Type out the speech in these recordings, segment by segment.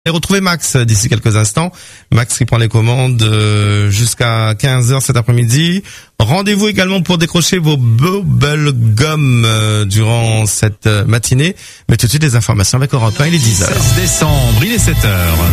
Et retrouver Max d'ici quelques instants. Max qui prend les commandes jusqu'à 15h cet après-midi. Rendez-vous également pour décrocher vos bubble gum durant cette matinée. Mais tout de suite des informations avec Europe 1, il est 10h. 16 décembre, il est 7h.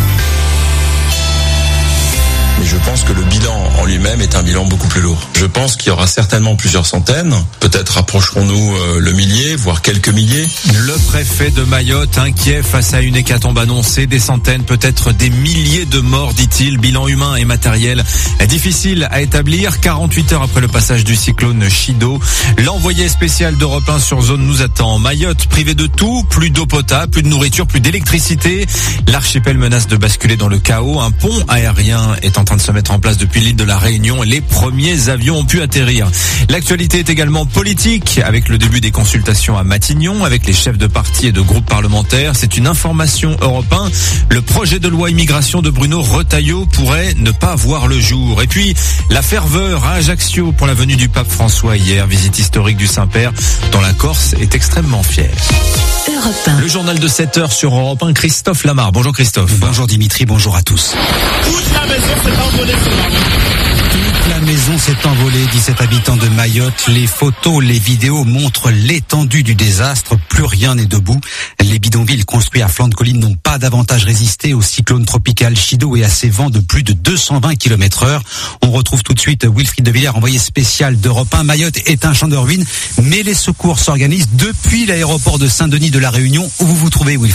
Mais je pense que le bilan en lui-même est un bilan beaucoup plus lourd. Je pense qu'il y aura certainement plusieurs centaines. Peut-être rapprocherons-nous le millier, voire quelques milliers. Le préfet de Mayotte inquiet face à une hécatombe annoncée. Des centaines, peut-être des milliers de morts, dit-il. Bilan humain et matériel difficile à établir. 48 heures après le passage du cyclone Chido. L'envoyé spécial d'Europe 1 sur zone nous attend. Mayotte privé de tout, plus d'eau potable, plus de nourriture, plus d'électricité. L'archipel menace de basculer dans le chaos. Un pont aérien est en train de se mettre en place depuis l'île de la Réunion. Les premiers avions ont pu atterrir. L'actualité est également politique, avec le début des consultations à Matignon, avec les chefs de partis et de groupes parlementaires. C'est une information Europe 1. Le projet de loi immigration de Bruno Retailleau pourrait ne pas voir le jour. Et puis, la ferveur à Ajaccio pour la venue du pape François hier. Visite historique du Saint-Père, dont la Corse est extrêmement fière. Europe 1. Le journal de 7h sur Europe 1, Christophe Lamar. Bonjour Christophe. Bonjour Dimitri, bonjour à tous. Toute la maison s'est envolée ce matin. Toute la maison s'est envolée, dit cet habitant de Mayotte. Les photos, les vidéos montrent l'étendue du désastre. Plus rien n'est debout. Les bidonvilles construits à flanc de colline n'ont pas davantage résisté au cyclone tropical Chido et à ses vents de plus de 220 km/h. On retrouve tout de suite Wilfried de Villers, envoyé spécial d'Europe 1. Mayotte est un champ de ruines, mais les secours s'organisent depuis l'aéroport de Saint-Denis de la Réunion. Où vous vous trouvez, Wilfried ?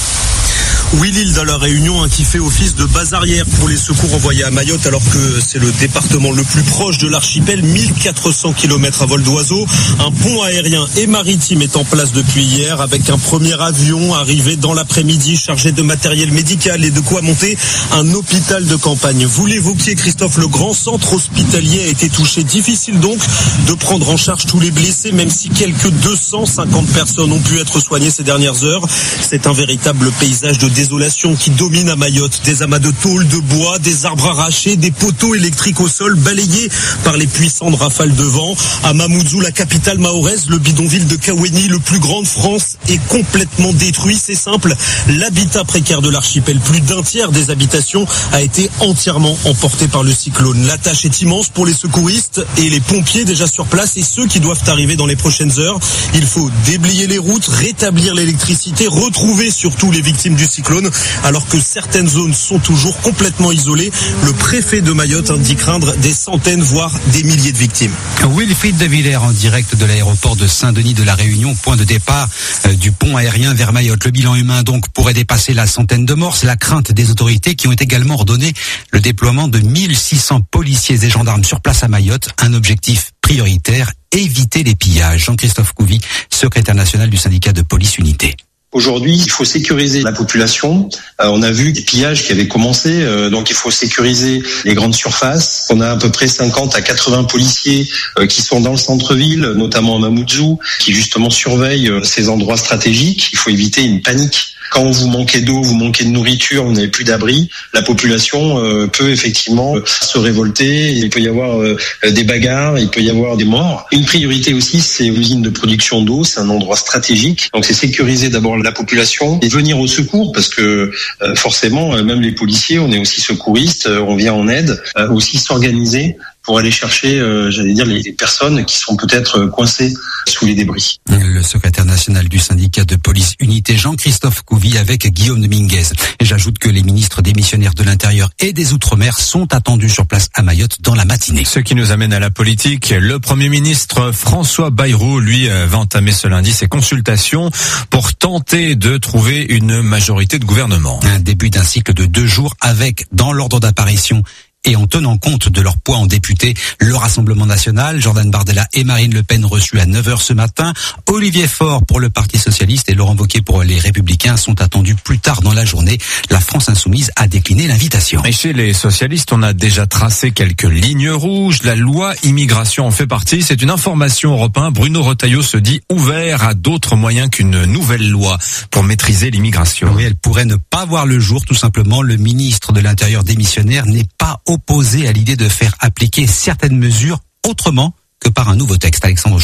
Oui, l'île de la Réunion qui fait office de base arrière pour les secours envoyés à Mayotte, alors que c'est le département le plus proche de l'archipel, 1400 km à vol d'oiseau. Un pont aérien et maritime est en place depuis hier, avec un premier avion arrivé dans l'après-midi chargé de matériel médical et de quoi monter un hôpital de campagne. Vous l'évoquiez, Christophe, le grand centre hospitalier a été touché. Difficile donc de prendre en charge tous les blessés, même si quelques 250 personnes ont pu être soignées ces dernières heures. C'est un véritable paysage de désolation qui domine à Mayotte. Des amas de tôle, de bois, des arbres arrachés, des poteaux électriques au sol balayés par les puissantes rafales de vent. À Mamoudzou, la capitale mahoraise, le bidonville de Kaweni, le plus grand de France, est complètement détruit. C'est simple, l'habitat précaire de l'archipel, plus d'un tiers des habitations a été entièrement emporté par le cyclone. La tâche est immense pour les secouristes et les pompiers déjà sur place et ceux qui doivent arriver dans les prochaines heures. Il faut déblayer les routes, rétablir l'électricité, retrouver surtout les victimes du cyclone, alors que certaines zones sont toujours complètement isolées. Le préfet de Mayotte indique craindre des centaines, voire des milliers de victimes. Wilfried de Villers en direct de l'aéroport de Saint-Denis de la Réunion, point de départ du pont aérien vers Mayotte. Le bilan humain donc pourrait dépasser la centaine de morts. C'est la crainte des autorités qui ont également ordonné le déploiement de 1600 policiers et gendarmes sur place à Mayotte. Un objectif prioritaire, éviter les pillages. Jean-Christophe Couvi, secrétaire national du syndicat de police unité. Aujourd'hui, il faut sécuriser la population. On a vu des pillages qui avaient commencé, donc il faut sécuriser les grandes surfaces. On a à peu près 50 à 80 policiers qui sont dans le centre-ville, notamment à Mamoudzou, qui justement surveillent ces endroits stratégiques. Il faut éviter une panique. Quand vous manquez d'eau, vous manquez de nourriture, vous n'avez plus d'abri, la population peut effectivement se révolter. Il peut y avoir des bagarres, il peut y avoir des morts. Une priorité aussi, c'est l'usine de production d'eau, c'est un endroit stratégique. Donc c'est sécuriser d'abord la population et venir au secours, parce que forcément, même les policiers, on est aussi secouristes, on vient en aide, aussi s'organiser pour aller chercher, les personnes qui sont peut-être coincées sous les débris. Le secrétaire national du syndicat de police unité, Jean-Christophe Couvi, avec Guillaume Dominguez. Et j'ajoute que les ministres démissionnaires de l'Intérieur et des Outre-mer sont attendus sur place à Mayotte dans la matinée. Ce qui nous amène à la politique. Le Premier ministre François Bayrou, lui, va entamer ce lundi ses consultations pour tenter de trouver une majorité de gouvernement. Un début d'un cycle de 2 jours avec, dans l'ordre d'apparition, et en tenant compte de leur poids en députés, le Rassemblement national, Jordan Bardella et Marine Le Pen reçus à 9h ce matin. Olivier Faure pour le Parti socialiste et Laurent Wauquiez pour les Républicains sont attendus plus tard dans la journée. La France insoumise a décliné l'invitation. Et chez les socialistes, on a déjà tracé quelques lignes rouges. La loi immigration en fait partie. C'est une information Europe 1. Bruno Retailleau se dit ouvert à d'autres moyens qu'une nouvelle loi pour maîtriser l'immigration. Oui, elle pourrait ne pas voir le jour, tout simplement. Le ministre de l'Intérieur démissionnaire n'est pas opposé à l'idée de faire appliquer certaines mesures autrement que par un nouveau texte. Alexandre Chauveau.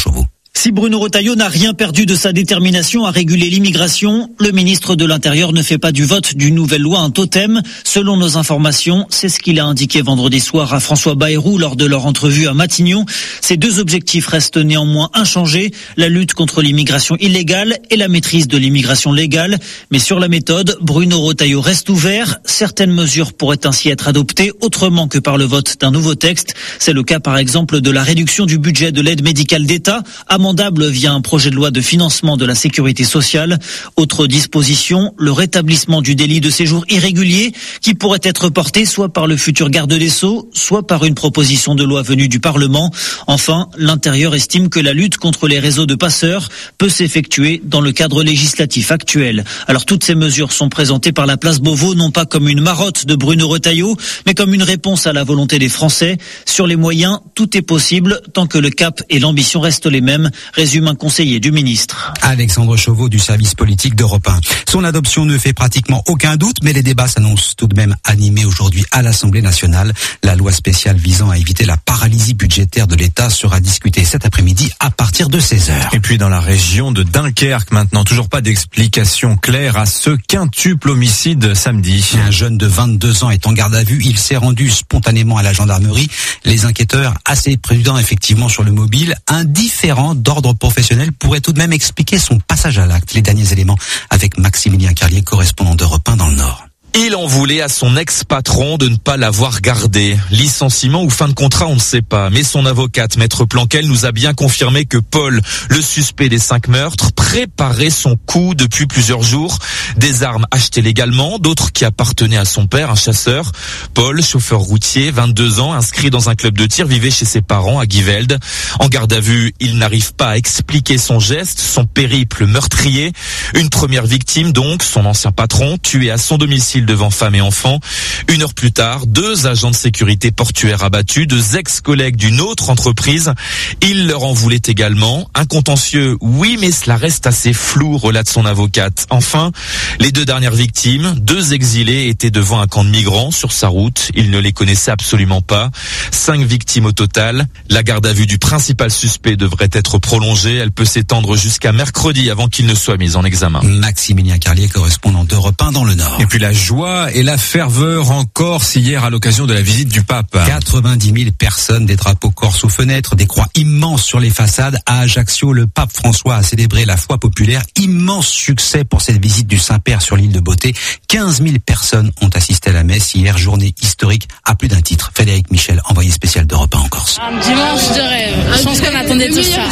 Si Bruno Retailleau n'a rien perdu de sa détermination à réguler l'immigration, le ministre de l'Intérieur ne fait pas du vote d'une nouvelle loi un totem. Selon nos informations, c'est ce qu'il a indiqué vendredi soir à François Bayrou lors de leur entrevue à Matignon. Ces deux objectifs restent néanmoins inchangés, la lutte contre l'immigration illégale et la maîtrise de l'immigration légale. Mais sur la méthode, Bruno Retailleau reste ouvert. Certaines mesures pourraient ainsi être adoptées autrement que par le vote d'un nouveau texte. C'est le cas par exemple de la réduction du budget de l'aide médicale d'État, amendable via un projet de loi de financement de la sécurité sociale. Autre disposition, le rétablissement du délit de séjour irrégulier qui pourrait être porté soit par le futur garde des Sceaux, soit par une proposition de loi venue du Parlement. Enfin, l'Intérieur estime que la lutte contre les réseaux de passeurs peut s'effectuer dans le cadre législatif actuel. Alors toutes ces mesures sont présentées par la place Beauvau non pas comme une marotte de Bruno Retailleau, mais comme une réponse à la volonté des Français. Sur les moyens, tout est possible tant que le cap et l'ambition restent les mêmes, résume un conseiller du ministre. Alexandre Chauveau du service politique d'Europe 1. Son adoption ne fait pratiquement aucun doute, mais les débats s'annoncent tout de même animés aujourd'hui à l'Assemblée nationale. La loi spéciale visant à éviter la paralysie budgétaire de l'État sera discutée cet après-midi à partir de 16h. Et puis dans la région de Dunkerque maintenant, toujours pas d'explication claire à ce quintuple homicide samedi. Un jeune de 22 ans est en garde à vue. Il s'est rendu spontanément à la gendarmerie. Les enquêteurs, assez prudents effectivement sur le mobile, indifférents d'ordre professionnel, pourraient tout de même expliquer son passage à l'acte. Les derniers éléments avec Maximilien Carlier, correspondant d'Europe 1 dans le Nord. Il en voulait à son ex-patron de ne pas l'avoir gardé. Licenciement ou fin de contrat, on ne sait pas. Mais son avocate, Maître Planquel, nous a bien confirmé que Paul, le suspect des 5 meurtres, préparait son coup depuis plusieurs jours. Des armes achetées légalement, d'autres qui appartenaient à son père, un chasseur. Paul, chauffeur routier, 22 ans, inscrit dans un club de tir, vivait chez ses parents à Givelde. En garde à vue, il n'arrive pas à expliquer son geste, son périple meurtrier. Une première victime donc, son ancien patron, tué à son domicile devant femmes et enfants. 1 heure plus tard, 2 agents de sécurité portuaire abattus, 2 ex-collègues d'une autre entreprise. Il leur en voulait également. Un contentieux, oui, mais cela reste assez flou, relate son avocate. Enfin, les 2 dernières victimes, 2 exilés, étaient devant un camp de migrants sur sa route. Il ne les connaissait absolument pas. 5 victimes au total. La garde à vue du principal suspect devrait être prolongée. Elle peut s'étendre jusqu'à mercredi avant qu'il ne soit mis en examen. Maximilien Carlier, correspondant d'Europe 1 dans le Nord. Et puis la joie et la ferveur en Corse hier à l'occasion de la visite du pape. 90 000 personnes, des drapeaux corses aux fenêtres, des croix immenses sur les façades. À Ajaccio, le pape François a célébré la foi populaire. Immense succès pour cette visite du Saint-Père sur l'île de Beauté. 15 000 personnes ont assisté à la messe hier, journée historique à plus d'un titre. Frédéric Michel, envoyé spécial d'Europe 1 en Corse. Un dimanche de rêve. Je pense qu'on attendait tout ça.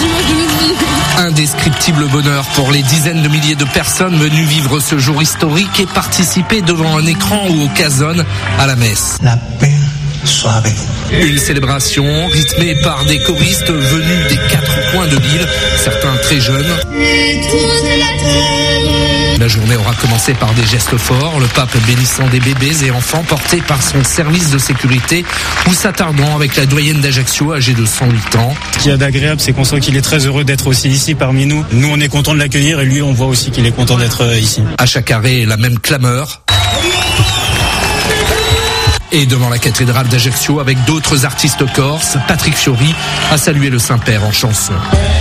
Indescriptible bonheur pour les dizaines de milliers de personnes venues vivre ce jour historique et participer devant un écran ou au casone à la messe. La paix soit avec vous. Une célébration rythmée par des choristes venus des 4 coins de l'île, certains très jeunes. La journée aura commencé par des gestes forts, le pape bénissant des bébés et enfants portés par son service de sécurité ou s'attardant avec la doyenne d'Ajaccio âgée de 108 ans. Ce qu'il y a d'agréable, c'est qu'on sent qu'il est très heureux d'être aussi ici parmi nous. Nous, on est content de l'accueillir et lui, on voit aussi qu'il est content d'être ici. À chaque arrêt, la même clameur. Et devant la cathédrale d'Ajaccio, avec d'autres artistes corses, Patrick Fiori a salué le Saint-Père en chanson.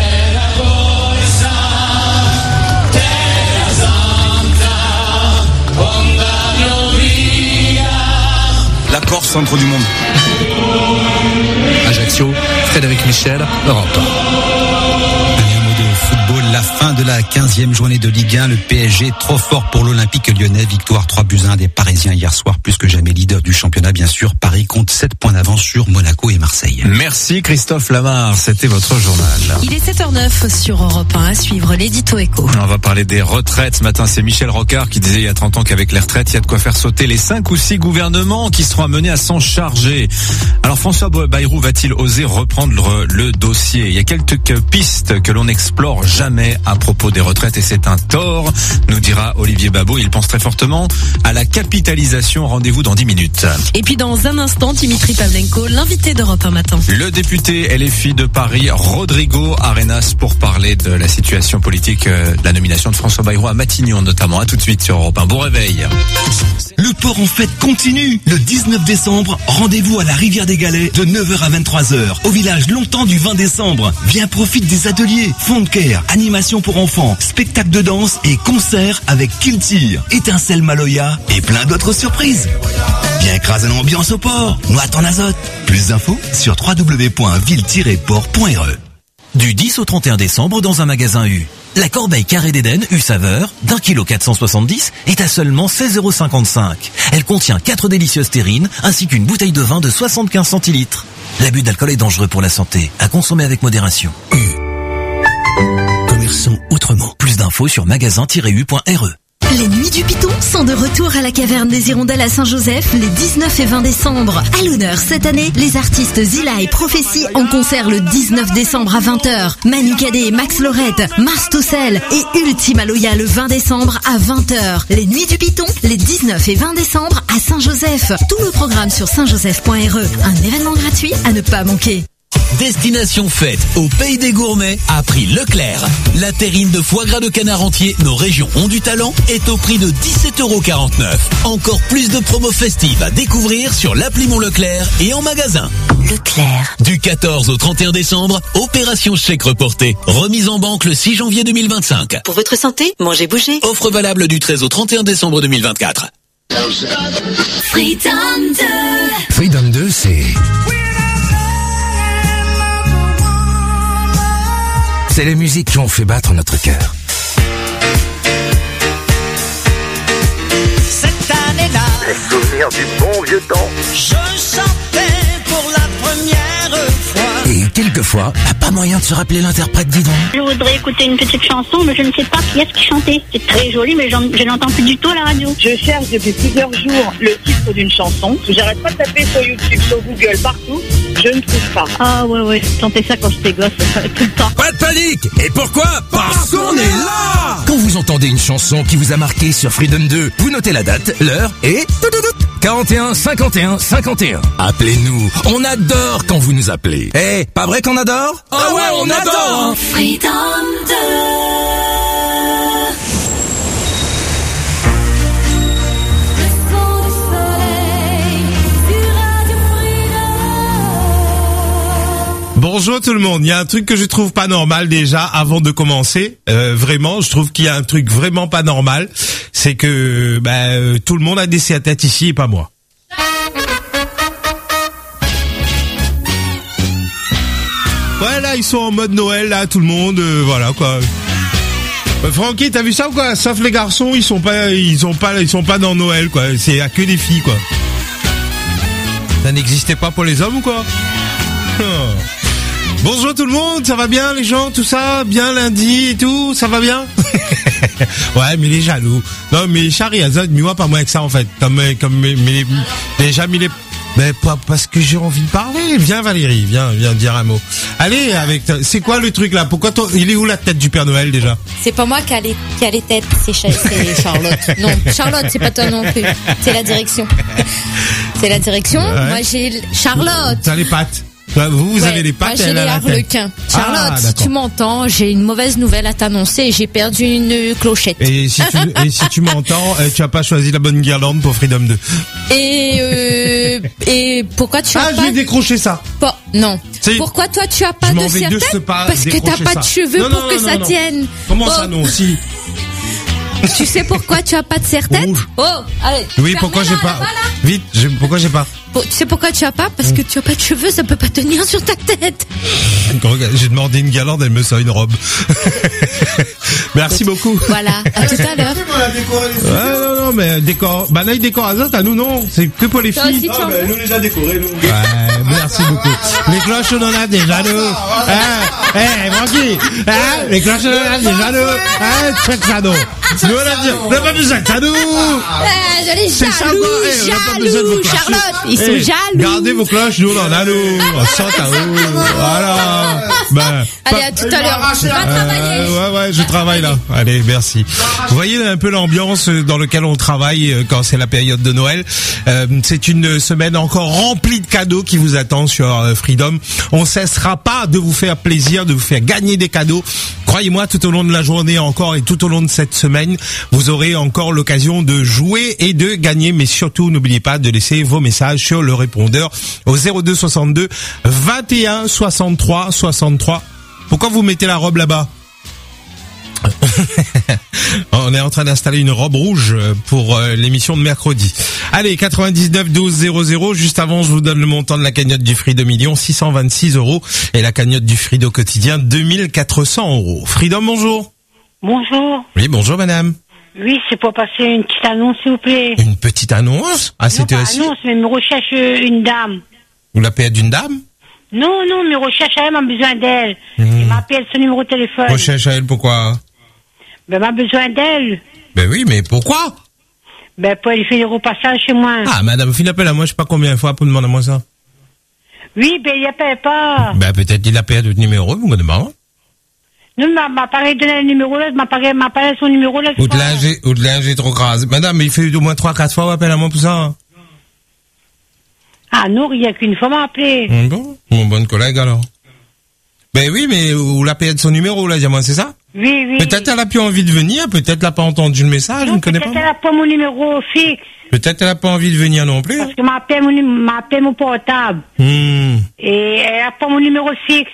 La Corse, centre du monde. Ajaccio, Frédéric Michel, Europe. Football, la fin de la 15e journée de Ligue 1, le PSG trop fort pour l'Olympique Lyonnais, victoire 3-1 des Parisiens hier soir, plus que jamais leader du championnat bien sûr. Paris compte 7 points d'avance sur Monaco et Marseille. Merci Christophe Lamar, c'était votre journal. Il est 7h09 sur Europe 1, à suivre l'édito éco. On va parler des retraites ce matin, c'est Michel Rocard qui disait il y a 30 ans qu'avec les retraites, il y a de quoi faire sauter les 5 ou 6 gouvernements qui seront amenés à s'en charger. Alors François Bayrou va-t-il oser reprendre le dossier? Il y a quelques pistes que l'on n'explore jamais à propos des retraites et c'est un tort, nous dira Olivier Babot. Il pense très fortement à la capitalisation. Rendez-vous dans 10 minutes. Et puis dans un instant, Dimitri Pavlenko, l'invité d'Europe 1 matin. Le député LFI de Paris, Rodrigo Arenas, pour parler de la situation politique, de la nomination de François Bayrou à Matignon notamment. À tout de suite sur Europe 1. Bon réveil. le port en fête continue. Le 19 décembre, rendez-vous à la Rivière des Galets de 9h à 23h au village Longtemps du 20 décembre. Viens, profite des ateliers, fond de care, animation pour enfants, spectacle de danse et concert avec Kiltir, Étincelle Maloya et plein d'autres surprises. Viens écraser l'ambiance au port, noie ton azote. Plus d'infos sur www.ville-port.re. Du 10 au 31 décembre dans un magasin U. La corbeille Carré d'Éden U saveur d'1 kg 470 est à seulement 16,55 €. Elle contient 4 délicieuses terrines ainsi qu'une bouteille de vin de 75 centilitres. L'abus d'alcool est dangereux pour la santé. À consommer avec modération. U. Commerçons autrement. Plus d'infos sur magasin-u.re. Les Nuits du Piton sont de retour à la Caverne des Hirondelles à Saint-Joseph les 19 et 20 décembre. À l'honneur cette année, les artistes Zilla et Prophétie en concert le 19 décembre à 20h. Manu Cadet, Max Lorette, Mars Toussel et Ultima Loya le 20 décembre à 20h. Les Nuits du Piton, les 19 et 20 décembre à Saint-Joseph. Tout le programme sur saintjoseph.re. Un événement gratuit à ne pas manquer. Destination fête au Pays des Gourmets à prix Leclerc. La terrine de foie gras de canard entier, nos régions ont du talent, est au prix de 17,49 €. Encore plus de promos festives à découvrir sur l'appli Mon Leclerc et en magasin. Leclerc. Du 14 au 31 décembre, opération chèque reporté. Remise en banque le 6 janvier 2025. Pour votre santé, mangez, bougez. Offre valable du 13 au 31 décembre 2024. Freedom 2. Freedom 2, c'est les musiques qui ont fait battre notre cœur. Cette année-là, les souvenirs du bon vieux temps. Je chantais pour la première fois. Et quelquefois, pas moyen de se rappeler l'interprète, dis donc. Je voudrais écouter une petite chanson, mais je ne sais pas qui est-ce qui chantait. C'est très joli, mais je n'entends plus du tout à la radio. Je cherche depuis plusieurs jours le titre d'une chanson. J'arrête pas de taper sur YouTube, sur Google, partout. Je ne trouve pas. Ah ouais, je chantais ça quand j'étais gosse, tout le temps. Pas de panique. Et pourquoi? Parce qu'on est là. Quand vous entendez une chanson qui vous a marqué sur Freedom 2, vous notez la date, l'heure et 41 51 51. Appelez-nous. On adore quand vous nous appelez. Eh, pas vrai qu'on adore? Ah ouais, on adore. Freedom 2. Bonjour tout le monde. Il y a un truc que je trouve pas normal déjà avant de commencer. Vraiment, je trouve qu'il y a un truc vraiment pas normal. C'est que tout le monde a des à tête ici et pas moi. Ouais, là ils sont en mode Noël là, tout le monde, voilà quoi. Francky, t'as vu ça ou quoi? Sauf les garçons, ils sont pas dans Noël quoi. C'est à que des filles quoi. Ça n'existait pas pour les hommes ou quoi? Bonjour tout le monde, ça va bien les gens, tout ça, bien lundi et tout, ça va bien? Ouais, mais les jaloux. Non, mais Charlie Azad, mais moi pas moins que ça en fait. Mais déjà, mais pas parce que j'ai envie de parler. Viens Valérie, viens dire un mot. Allez, c'est quoi le truc là? Pourquoi il est où la tête du Père Noël déjà? C'est pas moi qui a les têtes, c'est Charlotte. Non, Charlotte, c'est pas toi non plus. C'est la direction. C'est la direction. Ouais. Moi j'ai Charlotte. T'as les pattes. Vous avez les pattes. Moi j'ai les harlequins. Charlotte, si tu m'entends, j'ai une mauvaise nouvelle à t'annoncer. J'ai perdu une clochette. Et si tu m'entends, tu as pas choisi la bonne guirlande pour Freedom 2. Et pourquoi tu as pas... je vais décrocher ça. Non. Pourquoi toi tu as pas de serre-tête? Parce que t'as pas de cheveux pour que ça tienne. Comment ça non si? Tu sais pourquoi tu as pas de serre-tête? Oh, allez. Oui, pourquoi j'ai pas? Voilà. Vite, pourquoi j'ai pas? Tu sais pourquoi tu as pas? Parce que tu as pas de cheveux, ça peut pas tenir sur ta tête. J'ai demandé une guirlande, elle me sort une robe. Merci beaucoup. Voilà, à tout à l'heure. Non, mais décor. Là, il décore Azot, à nous, non. C'est que pour les filles. Nous déjà décorés, nous. Ouais, merci beaucoup. Les cloches, on en a déjà, nous. Francky. Les cloches, on en a déjà, nous. Check ça, nous. Nous, on n'a pas besoin de ça, nous. Je les jaloux, Charlotte. Ils sont jaloux. Gardez vos cloches, nous, on en a, nous. On chante à vous. Voilà. Allez, à tout à l'heure. Tu vas travailler. Ouais, je travaille là. Allez, merci. Vous voyez un peu l'ambiance dans laquelle on travaille quand c'est la période de Noël. C'est une semaine encore remplie de cadeaux qui vous attend sur Freedom. On cessera pas de vous faire plaisir plaisir de vous faire gagner des cadeaux. Croyez-moi, tout au long de la journée encore et tout au long de cette semaine, vous aurez encore l'occasion de jouer et de gagner. Mais surtout, n'oubliez pas de laisser vos messages sur le répondeur au 02 62 21 63 63. Pourquoi vous mettez la robe là-bas? On est en train d'installer une robe rouge pour l'émission de mercredi. Allez, 99 12 00. Juste avant, je vous donne le montant de la cagnotte du Freedom Million, 626 €. Et la cagnotte du Freedom quotidien, 2400 €. Freedom, bonjour. Bonjour. Oui, bonjour madame. Oui, c'est pour passer une petite annonce, s'il vous plaît. Une petite annonce? Ah, c'était aussi? Non, annonce, mais me recherche une dame. Vous l'appelez d'une dame? Non, mais recherche à elle, m'a besoin d'elle. Il m'appelle son numéro de téléphone. Recherche à elle, pourquoi? Ben, m'a besoin d'elle. Ben oui, mais pourquoi? Ben, pour aller faire des repassage chez moi. Ah, madame, il appelle à moi, je sais pas combien de fois pour demander à moi ça. Oui, ben, il appelle pas. Ben, peut-être il appelle d'autres numéros, vous me demandez. Non, m'apparaît donner le numéro là, m'apparaît son numéro là. Ou de linge trop crase. Madame, il fait au moins 3-4 fois, appelle à moi pour ça. Ah, non, il y a qu'une fois m'a appelé. Bon, mon bon collègue alors. Ben oui, mais vous l'appelez de son numéro là, dis-moi, c'est ça? Oui. Peut-être elle a plus envie de venir, peut-être elle a pas entendu le message, non, je ne connais pas. Peut-être elle a pas mon numéro fixe. Peut-être elle a pas envie de venir non plus. Parce que m'appelle mon portable. Et elle a pas mon numéro fixe.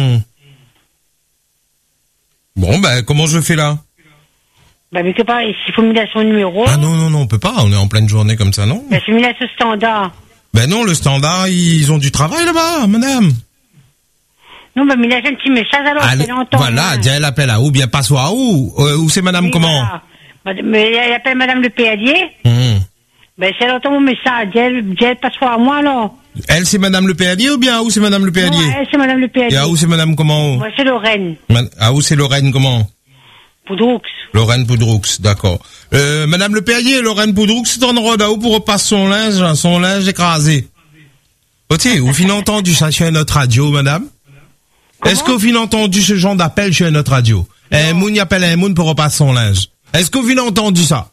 Bon, ben, comment je fais là? Ben, mais que pas, il faut me laisser son numéro. Ah non, on peut pas, on est en pleine journée comme ça, non? Ben, je me laisse le standard. Ben non, le standard, ils ont du travail là-bas, madame. Non, ben, mais il a un petit message alors, c'est longtemps. Voilà, elle appelle à où? Bien, passe-toi à où? Ou c'est madame comment? Voilà. Mais elle appelle madame le PADier. Ben, c'est longtemps mon message. Elle passe-toi à moi, alors. Elle, c'est madame le PADier ou bien à où c'est madame le PADier? Non, elle, c'est madame le PADier. Et à où c'est madame comment? Moi, c'est Lorraine. À où c'est Lorraine comment? Poudroux. Lorraine Poudroux, d'accord. Madame le Perrier, Lorraine Poudroux, c'est en route à où pour repasser son linge écrasé. Ok, vous finissez entendu ça chez notre radio, madame? Est-ce que vous finissez entendu ce genre d'appel chez notre radio? Un moun y appelle un moun pour repasser son linge. Est-ce que vous finissez entendu ça?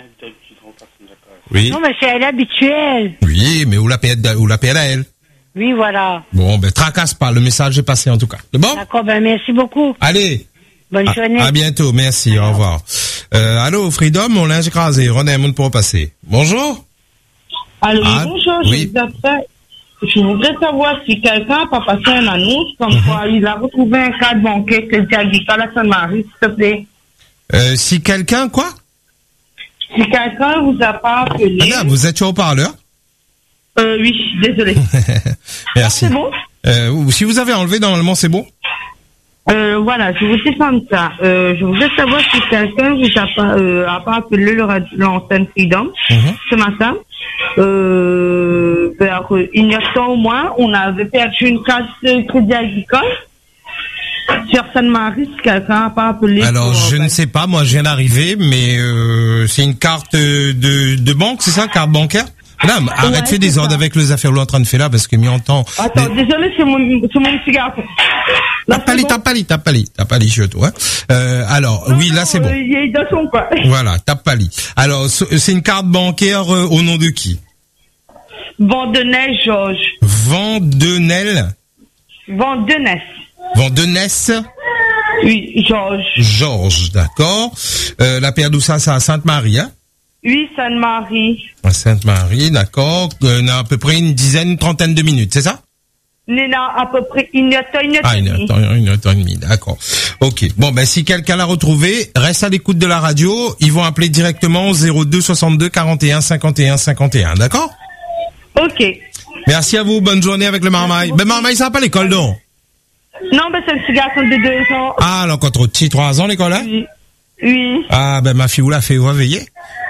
Oui. Non, mais c'est elle habituelle. Oui, mais où l'appelle à elle? Oui, voilà. Bon, ben, tracasse pas, le message est passé en tout cas. C'est bon? D'accord, ben, merci beaucoup. Allez. Bonne journée. À bientôt, merci, au revoir. Allô, Freedom, on l'a écrasé. René, monde pour repasser. Bonjour. Allô, bonjour, oui. Je voudrais savoir si quelqu'un peut passer une annonce comme quoi il a retrouvé un carte bancaire Crédit Agricole à Sainte-Marie, s'il te plaît. Si quelqu'un, quoi? Si quelqu'un vous a pas appelé. Madame, vous êtes sur haut-parleur? Oui, désolé. Merci. C'est bon? Si vous avez enlevé, normalement, c'est bon? Voilà, je vous dis comme ça. Je voudrais savoir si quelqu'un vous a pas appelé l'antenne Freedom ce matin. Vers une heure temps au moins, on avait perdu une carte de Crédit Agricole sur Sainte-Marie. Si quelqu'un n'a pas appelé. Alors, je ne sais pas, moi je viens d'arriver, mais c'est une carte de banque, c'est ça, carte bancaire? Madame, arrêtez des ordres avec les affaires que vous êtes en train de faire là, parce que m'y entend. Attends, désolé, c'est mon petit garçon. T'as pas li chez toi, hein. Alors, oui, là, c'est bon. Il est dans son quoi. Voilà, t'as pas li. Alors, c'est une carte bancaire au nom de qui? Vandenesse Georges. Vandenelle? Vandenesse? Oui, Georges. Georges, d'accord. La paire d'où ça, c'est à Sainte-Marie, hein? Oui, Sainte-Marie. À Sainte-Marie, d'accord. On a à peu près une trentaine de minutes, c'est ça? On a à peu près une heure et demie. D'accord. Ok. Bon, ben, si quelqu'un l'a retrouvé, reste à l'écoute de la radio. Ils vont appeler directement au 02 62 41 51 51. D'accord? Ok. Merci à vous. Bonne journée avec le Marmaille. Ben, Marmaille, ça va pas l'école, non? Non, ben, c'est le petit garçon de 2 ans. Ah, alors, quand trop petit, 3 ans, l'école, hein? Oui. Ah, ben, ma fille, vous la fait réveiller.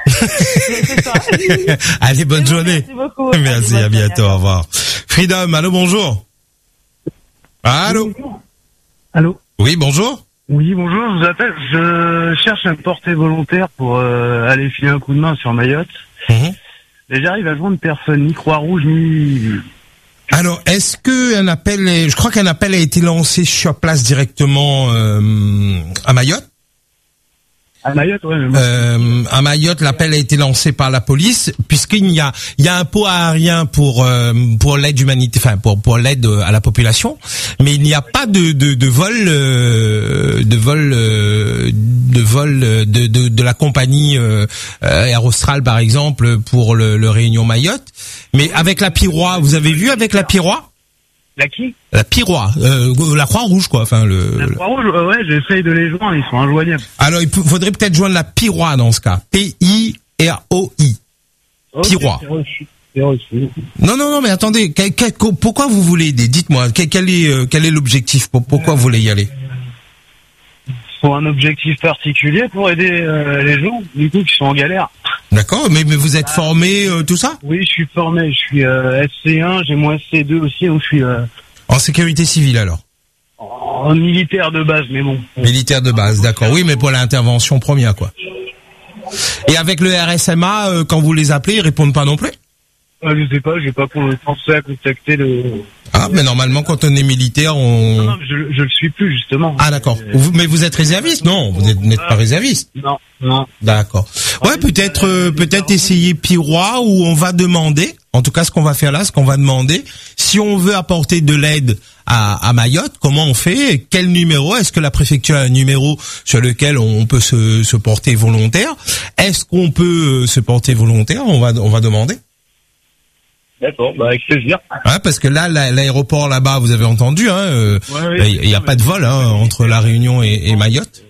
Allez, bonne journée. Merci beaucoup. Merci, à bientôt, au revoir. Freedom, allô, bonjour. Allô. Allô. Oui, bonjour. Oui, bonjour, je vous appelle. Je cherche un porté volontaire pour aller filer un coup de main sur Mayotte. Et j'arrive à joindre personne, ni Croix-Rouge, ni... Alors, est-ce que un appel je crois qu'un appel a été lancé sur place directement à Mayotte? À Mayotte, ouais. À Mayotte, l'appel a été lancé par la police, puisqu'il y a un pont aérien pour l'aide humanitaire, enfin pour l'aide à la population, mais il n'y a pas de vol de la compagnie Air Austral par exemple pour le Réunion Mayotte. Mais avec la Piroie, vous avez vu avec la Piroie? La qui? La Piroie, la Croix-Rouge quoi. Enfin La Croix-Rouge, ouais, j'essaye de les joindre, ils sont injoignables. Alors il faudrait peut-être joindre la Piroie dans ce cas. P-I-R-O-I. Okay, Piroie. C'est reçu. Non, mais attendez, pourquoi vous voulez aider? Dites-moi, quel est l'objectif? Pourquoi vous voulez y aller? Pour un objectif particulier, pour aider les gens, du coup, qui sont en galère. D'accord, mais vous êtes formé, tout ça? Oui, je suis formé, je suis SC1, j'ai mon SC2 aussi, donc je suis... En sécurité civile alors? En militaire de base, mais bon. Militaire de base, d'accord. Oui, mais pour l'intervention première, quoi. Et avec le RSMA, quand vous les appelez, ils répondent pas non plus? Je sais pas, j'ai pas pensé à contacter le... Ah, mais normalement, quand on est militaire, Non, je le suis plus, justement. Ah, d'accord. Mais vous êtes réserviste? Non, vous n'êtes pas réserviste. Non. D'accord. Ouais, peut-être essayer Piroie, où on va demander, en tout cas, ce qu'on va faire là, ce qu'on va demander, si on veut apporter de l'aide à Mayotte, comment on fait? Quel numéro? Est-ce que la préfecture a un numéro sur lequel on peut se porter volontaire? Est-ce qu'on peut se porter volontaire? On va demander. D'accord, avec plaisir. Ouais, parce que là, l'aéroport là-bas, vous avez entendu, hein, il y a pas de vol, entre la Réunion et Mayotte.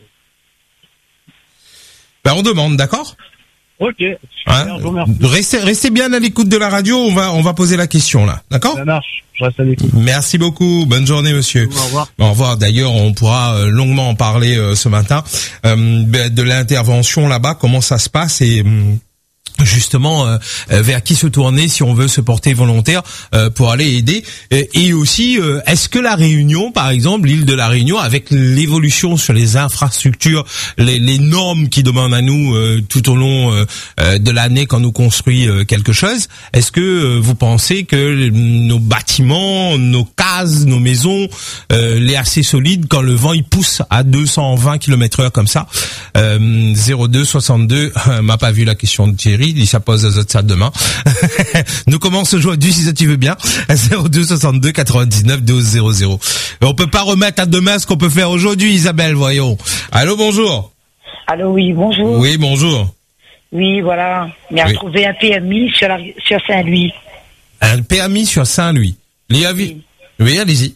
Ben, on demande, d'accord? Ok. Super, je vous remercie. Restez bien à l'écoute de la radio, on va poser la question, là. D'accord? Ça marche. Je reste à l'écoute. Merci beaucoup. Bonne journée, monsieur. Au revoir. Au revoir. D'ailleurs, on pourra longuement en parler, ce matin, de l'intervention là-bas, comment ça se passe et, justement vers qui se tourner si on veut se porter volontaire pour aller aider et aussi est-ce que la Réunion par exemple l'île de la Réunion avec l'évolution sur les infrastructures les normes qui demandent à nous tout au long de l'année quand nous construit quelque chose, est-ce que vous pensez que nos bâtiments, nos cases, nos maisons les assez solides quand le vent il pousse à 220 km/h comme ça? 02 62 m'a pas vu la question de Thierry, il ça pose ça demain. Nous commençons aujourd'hui si ça tu veux bien. 02 62 99 12 00. On peut pas remettre à demain ce qu'on peut faire aujourd'hui, Isabelle, voyons. Allô, bonjour. Allô, oui, bonjour. Oui, bonjour. Oui, voilà. Il a retrouvé un PMI sur Saint-Louis. Un PMI sur Saint-Louis. Oui, allez-y.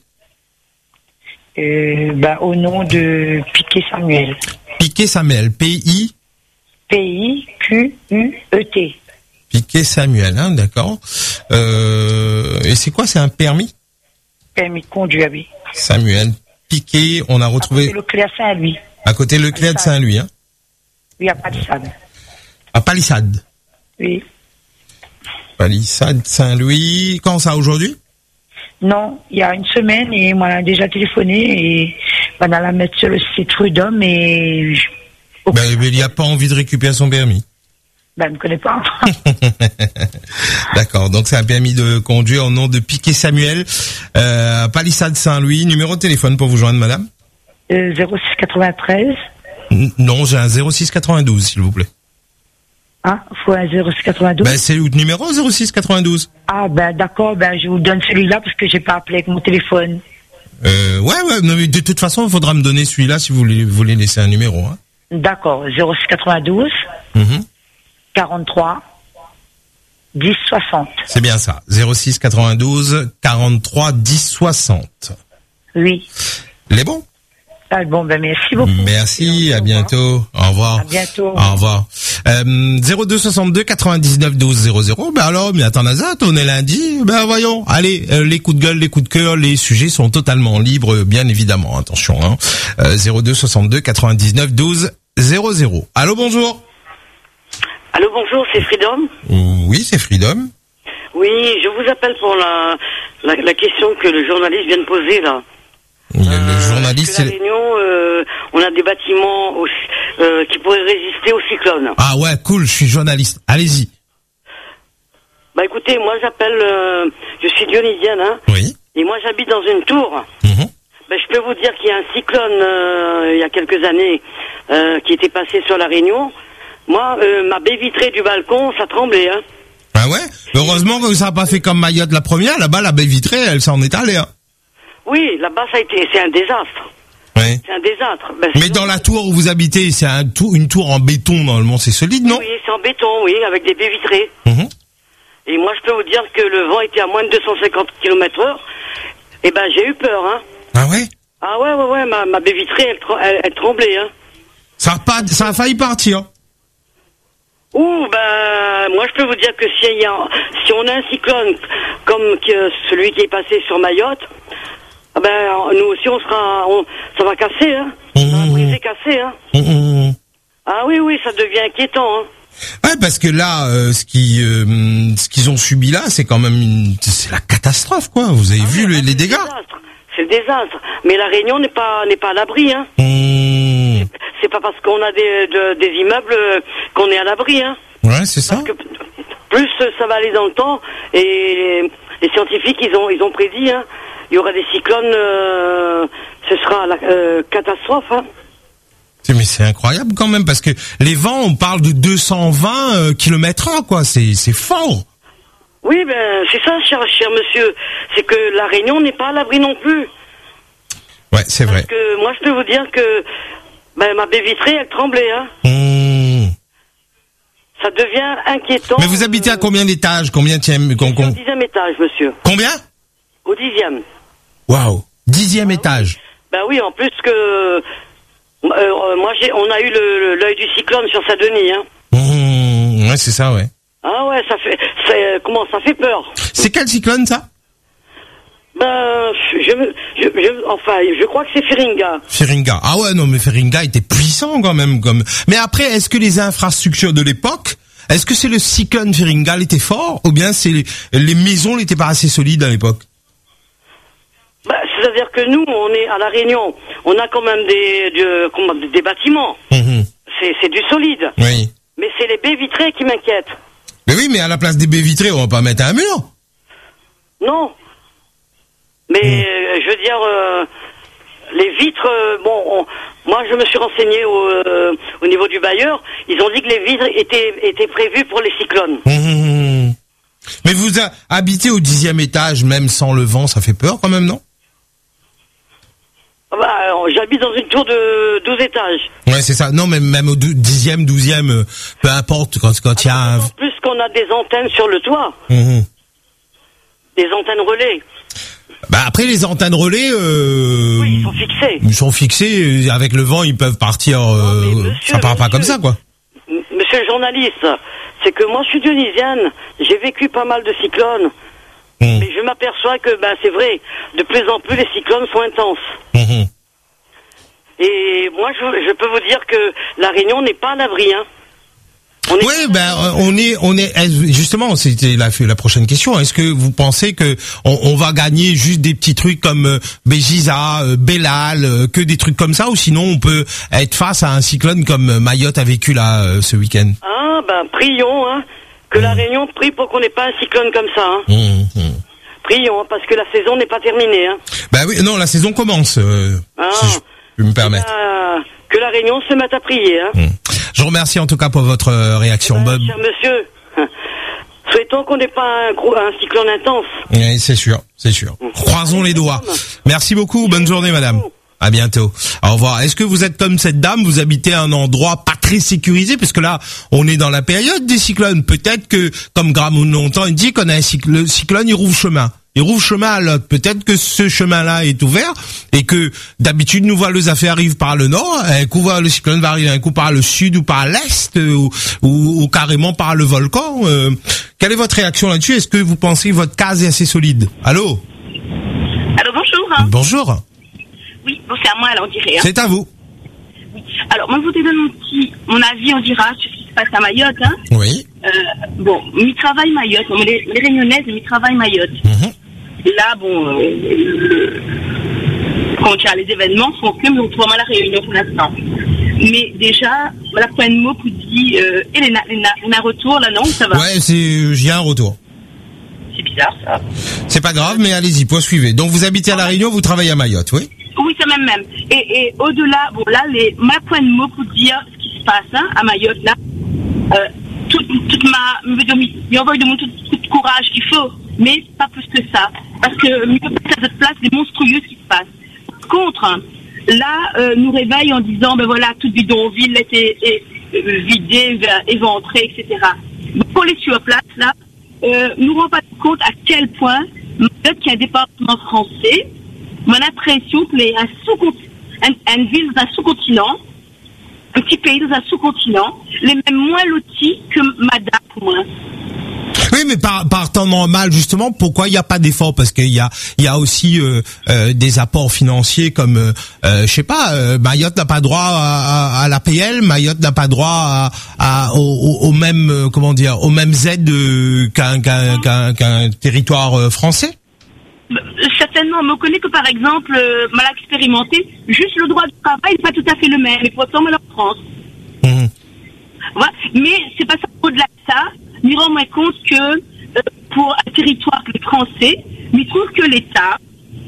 Au nom de Piquet Samuel. Piquet Samuel, P-I P-I-Q-U-E-T. Piquet Samuel, hein, d'accord. Et c'est quoi, c'est un permis? Permis de conduire, oui. Samuel Piquet, on a retrouvé... À côté Leclerc Saint-Louis. À côté Leclerc de Saint-Louis, hein? Oui, à Palissade. À Palissade? Oui. Palissade, Saint-Louis. Quand ça, aujourd'hui? Non, il y a une semaine et moi, on a déjà téléphoné et on a la mettre sur le site Freedom et... Mais il n'y a pas envie de récupérer son permis. Je ne connais pas. D'accord, donc c'est un permis de conduire au nom de Piquet Samuel, Palissade Saint-Louis. Numéro de téléphone pour vous joindre, madame? 0693. Non, j'ai un 0692, s'il vous plaît. Ah, faut un 0692. C'est le numéro 0692. Ah, d'accord, je vous donne celui-là parce que j'ai pas appelé avec mon téléphone. Ouais, non, mais de toute façon, il faudra me donner celui-là si vous voulez laisser un numéro, hein. D'accord, 0692 43 10 60. C'est bien ça, 06 92 43 10 60. Oui. Il est bon? Ah bon, merci beaucoup. Merci, à bientôt. Au revoir. À bientôt. Au revoir. 02 62 99 12 00. Alors, mais attends, Nazat, on est lundi. Voyons. Allez, les coups de gueule, les coups de cœur, les sujets sont totalement libres, bien évidemment. Attention, hein. 02 62 99 12 00. Allô, bonjour. Allô, bonjour, c'est Freedom? Oui, c'est Freedom. Oui, je vous appelle pour la question que le journaliste vient de poser, là. Le journaliste... À La Réunion, on a des bâtiments qui pourraient résister au cyclone. Ah ouais, cool, je suis journaliste. Allez-y. Écoutez, moi j'appelle... je suis dionysienne, hein. Oui. Et moi j'habite dans une tour. Je peux vous dire qu'il y a un cyclone il y a quelques années qui était passé sur la Réunion. Moi, ma baie vitrée du balcon, ça tremblait. Hein. Ah ouais. Heureusement que ça n'a pas fait comme Mayotte la première. Là-bas, la baie vitrée, elle s'en est allée. Hein. Oui, là-bas, c'est un désastre. Ouais. C'est un désastre. Mais dans la tour où vous habitez, c'est une tour en béton, normalement, c'est solide, non? Oui, c'est en béton, oui, avec des baies vitrées. Mhm. Et moi, je peux vous dire que le vent était à moins de 250 km/h. Eh ben, j'ai eu peur, hein. Ah ouais? Ah ouais, ma baie vitrée, elle tremblait, hein. Ça a failli partir. Ouh, ben, moi, je peux vous dire que si on a un cyclone comme celui qui est passé sur Mayotte, ben, nous aussi, ça va casser, hein. Ça va briser, casser, hein. Ah oui, ça devient inquiétant, hein. Ouais, parce que là, ce qu'ils ont subi là, c'est quand même c'est la catastrophe, quoi. Vous avez vu les dégâts? C'est le désastre. Mais la Réunion n'est pas à l'abri, hein. C'est pas parce qu'on a des immeubles qu'on est à l'abri, hein. Ouais, c'est ça. Parce que plus ça va aller dans le temps, et les scientifiques, ils ont prédit, hein. Il y aura des cyclones, ce sera la catastrophe, hein. Mais c'est incroyable quand même, parce que les vents, on parle de 220 km/h, quoi. C'est fort. Oui, ben, c'est ça, cher monsieur. C'est que la Réunion n'est pas à l'abri non plus. Ouais, c'est vrai. Parce que moi, je peux vous dire que ma baie vitrée, elle tremblait, hein. Ça devient inquiétant. Mais vous habitez à combien d'étages? Au 10e étage, monsieur. Combien? Au 10e. Waouh, 10e étage. Ben oui, en plus que on a eu l'œil du cyclone sur Saint-Denis, hein. Ouais, c'est ça, ouais. Ah ouais, ça fait peur. C'est quel cyclone, ça? Ben, je crois que c'est Feringa. Feringa. Ah ouais, non, mais Feringa était puissant quand même, Mais après, est-ce que les infrastructures de l'époque, est-ce que c'est le cyclone Feringa était fort, ou bien c'est les maisons n'étaient pas assez solides à l'époque? Bah, c'est-à-dire que nous, on est à La Réunion, on a quand même des bâtiments. C'est du solide. Oui. Mais c'est les baies vitrées qui m'inquiètent. Mais oui, mais à la place des baies vitrées, on va pas mettre un mur. Non. Mais je veux dire, les vitres, moi je me suis renseigné au niveau du bailleur, ils ont dit que les vitres étaient prévues pour les cyclones. Mais vous habitez au 10e étage, même sans le vent, ça fait peur quand même, non? J'habite dans une tour de 12 étages. Ouais, c'est ça. Non, mais même au 10e, 12e, peu importe, quand il y a En plus qu'on a des antennes sur le toit. Des antennes relais. Bah après, les antennes relais... oui, ils sont fixés. Ils sont fixés, avec le vent, ils peuvent partir... ça part pas comme ça, quoi. Monsieur le journaliste, c'est que moi je suis dionysienne, j'ai vécu pas mal de cyclones. Mais je m'aperçois que, c'est vrai, de plus en plus les cyclones sont intenses. Et moi, je peux vous dire que la Réunion n'est pas à l'abri, hein. On est justement, c'était la prochaine question. Est-ce que vous pensez que on va gagner juste des petits trucs comme Béjiza, Bellal, que des trucs comme ça, ou sinon on peut être face à un cyclone comme Mayotte a vécu là ce week-end? Ah prions, hein, que la Réunion prie pour qu'on n'ait pas un cyclone comme ça. Hein. Prions, hein, parce que la saison n'est pas terminée. Hein. Bah oui, non, la saison commence. Si je peux me permettre. Que la Réunion se mette à prier. Hein. Je vous remercie en tout cas pour votre réaction, Bob. Cher monsieur, souhaitons qu'on n'ait pas un cyclone intense. Oui, c'est sûr. Croisons les doigts. Merci beaucoup, bonne journée madame. À bientôt. Au revoir. Est-ce que vous êtes comme cette dame, vous habitez à un endroit pas très sécurisé, parce que là, on est dans la période des cyclones. Peut-être que, comme Gramoun longtemps, il dit qu'on a le cyclone, il rouvre chemin. Il rouvre chemin à l'autre. Peut-être que ce chemin-là est ouvert et que d'habitude nous les affaires arrivent par le nord, un coup le cyclone va arriver un coup par le sud ou par l'est ou carrément par le volcan. Quelle est votre réaction là-dessus? Est-ce que vous pensez que votre case est assez solide? Allô, bonjour. Bonjour. Oui, c'est à moi alors, on dirait. Hein. C'est à vous. Oui. Alors moi je vous donne mon avis, on dira, sur ce qui se passe à Mayotte. Hein. Oui. Mi travaille Mayotte, les Réunionnaises, mi travaille Mayotte. Là, les événements font que nous retrouvons à la Réunion pour l'instant. Mais déjà, la fin de mot pour dire, Elena, un retour là, non, ça va? Ouais, j'ai un retour. C'est bizarre ça. C'est pas grave, mais allez-y, poursuivez. Donc vous habitez à la Réunion, vous travaillez à Mayotte, oui? Oui, quand même. Et au-delà, bon là, ma point de mots pour dire ce qui se passe à Mayotte là, toute ma, il envoie de mon tout courage qu'il faut, mais pas plus que ça, parce que mieux à cette place, c'est monstrueux ce qui se passe. Par contre, là, nous réveille en disant, ben voilà, toute bidonville était vidée, éventrée, etc. Pour les sur place là, nous ne rendons pas compte à quel point Mayotte, qui est un département français, mon impression que une ville dans un sous-continent, un petit pays dans un sous-continent, les mêmes moins lotis que Madame pour moi. Oui, mais par temps normal, justement, pourquoi il n'y a pas d'effort? Parce qu'il y a aussi des apports financiers comme, je sais pas, Mayotte n'a pas droit à l'APL, Mayotte n'a pas droit aux mêmes, comment dire, aux mêmes aides qu'un territoire français. Certainement, mais on connaît que par exemple, mal expérimenté, juste le droit du travail n'est pas tout à fait le même, et pourtant on est en France. Voilà. Mais c'est pas ça, au-delà de ça, nous rendons compte que pour un territoire français, il trouve que l'État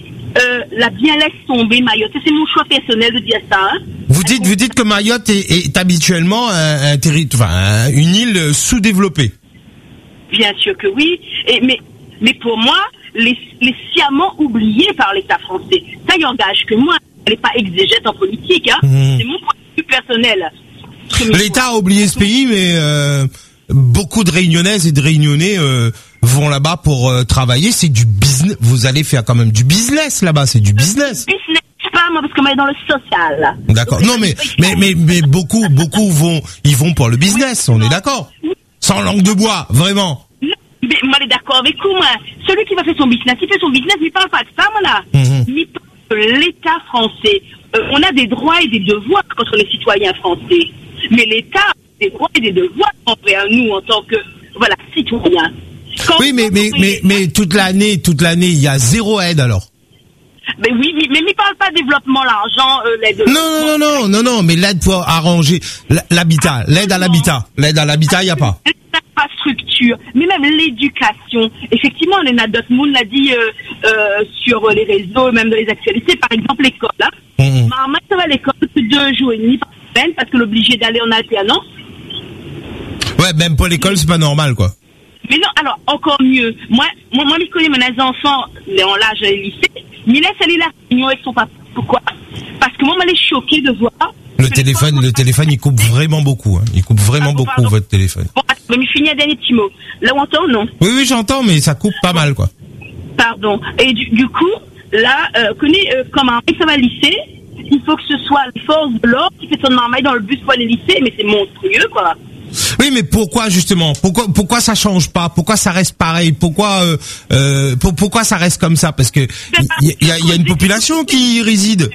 l'a bien laisse tomber Mayotte. C'est mon choix personnel de dire ça. Hein. Vous dites que Mayotte est habituellement un territoire, une île sous-développée. Bien sûr que oui, mais pour moi, les sciemment oubliés par l'État français. Ça y engage que moi, elle n'est pas exégète en politique, hein. C'est mon point de vue personnel. L'État a oublié ce pays, mais beaucoup de Réunionnaises et de Réunionnais vont là-bas pour travailler. C'est du business. Vous allez faire quand même du business là-bas. C'est du business. Business, pas moi, parce qu'on est dans le social. D'accord. Non, mais beaucoup ils vont pour le business. On est d'accord. Sans langue de bois, vraiment. Mais moi, je suis d'accord avec vous, moi. Celui qui va faire son business, il fait son business, il parle pas de ça, moi, là. Il parle de l'État français. On a des droits et des devoirs contre les citoyens français. Mais l'État a des droits et des devoirs envers nous en tant que, voilà, citoyens. Oui, mais toute l'année, il y a zéro aide, alors. Mais oui, mais il parle pas de développement, l'argent, l'aide. Non, mais l'aide pour arranger l'habitat, l'aide à l'habitat, il y a pas. Pas structure, mais même l'éducation. Effectivement, Léna Dotmoun l'a dit sur les réseaux, même dans les actualités. Par exemple, l'école. Hein. Maman, ça va à l'école 2 jours et demi par semaine parce que l'obligé d'aller en alternance. Ouais, même pour l'école, c'est pas normal, quoi. Mais non, alors encore mieux. Moi, je connais mes enfants en l'âge du lycée. Il laisse aller la réunion avec son papa. Pourquoi? Parce que moi, je suis choquée de voir. Le téléphone, il coupe vraiment beaucoup. Hein. Il coupe vraiment beaucoup votre téléphone. Bon, mais je finis un dernier petit mot. Là, on entend, non? Oui, j'entends, mais ça coupe pas mal, quoi. Pardon. Et du coup, là, comment ça va au lycée? Il faut que ce soit les forces de l'ordre qui fait son marmaille dans le bus pour aller au lycée, mais c'est monstrueux, quoi. Oui, mais pourquoi justement? Pourquoi ça change pas? Pourquoi ça reste pareil? Pourquoi ça reste comme ça? Parce que il y a une population qui y réside.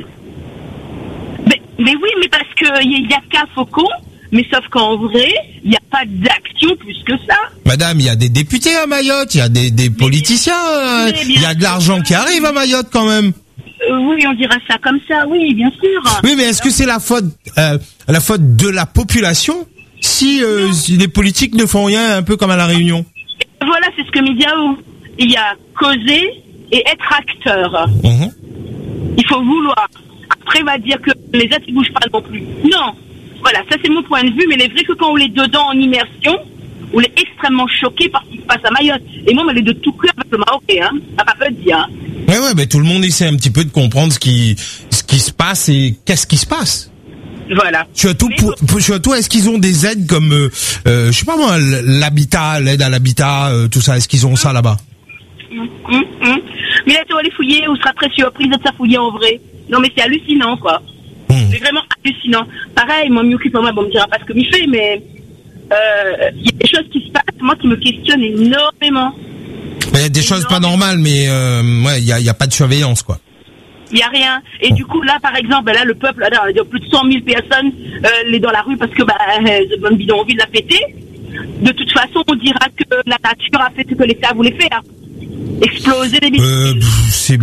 Mais oui, mais parce que il y a qu'un faucon, mais sauf qu'en vrai, il n'y a pas d'action plus que ça. Madame, il y a des députés à Mayotte, il y a des politiciens, il y a de l'argent qui arrive à Mayotte quand même. Oui, on dira ça comme ça, oui, bien sûr. Oui, mais est-ce que c'est la faute de la population si les politiques ne font rien, un peu comme à La Réunion? Voilà, c'est ce que Midiaou. Il y a causer et être acteur. Il faut vouloir. Après, on va dire que les autres ne bougent pas non plus. Non. Voilà, ça c'est mon point de vue, mais il est vrai que quand on est dedans en immersion, on est extrêmement choqué par ce qui se passe à Mayotte. Et moi, on est de tout cœur avec le Marocain, hein. Ça va pas dire. Hein. Ouais, mais tout le monde essaie un petit peu de comprendre ce qui se passe et qu'est-ce qui se passe. Voilà. Surtout, est-ce qu'ils ont des aides comme, je sais pas moi, l'habitat, l'aide à l'habitat, tout ça, est-ce qu'ils ont ça là-bas? Mais là, tu vas aller fouiller, ou sera très surprise de ça fouiller en vrai. Non, mais c'est hallucinant, quoi. C'est vraiment hallucinant. Pareil, moi, m'y occupe, moi, bon, on me dira pas ce que m'y fait, mais il y a des choses qui se passent, moi, qui me questionnent énormément. Il y a des choses pas normales, mais ouais, il y a pas de surveillance, quoi. Il y a rien. Et du coup, là, par exemple, là, le peuple, là, il y a plus de 100 000 personnes, les dans la rue parce que, bonne bidonville l'a pété. De toute façon, on dira que la nature a fait ce que l'État voulait faire. Exploser les c'est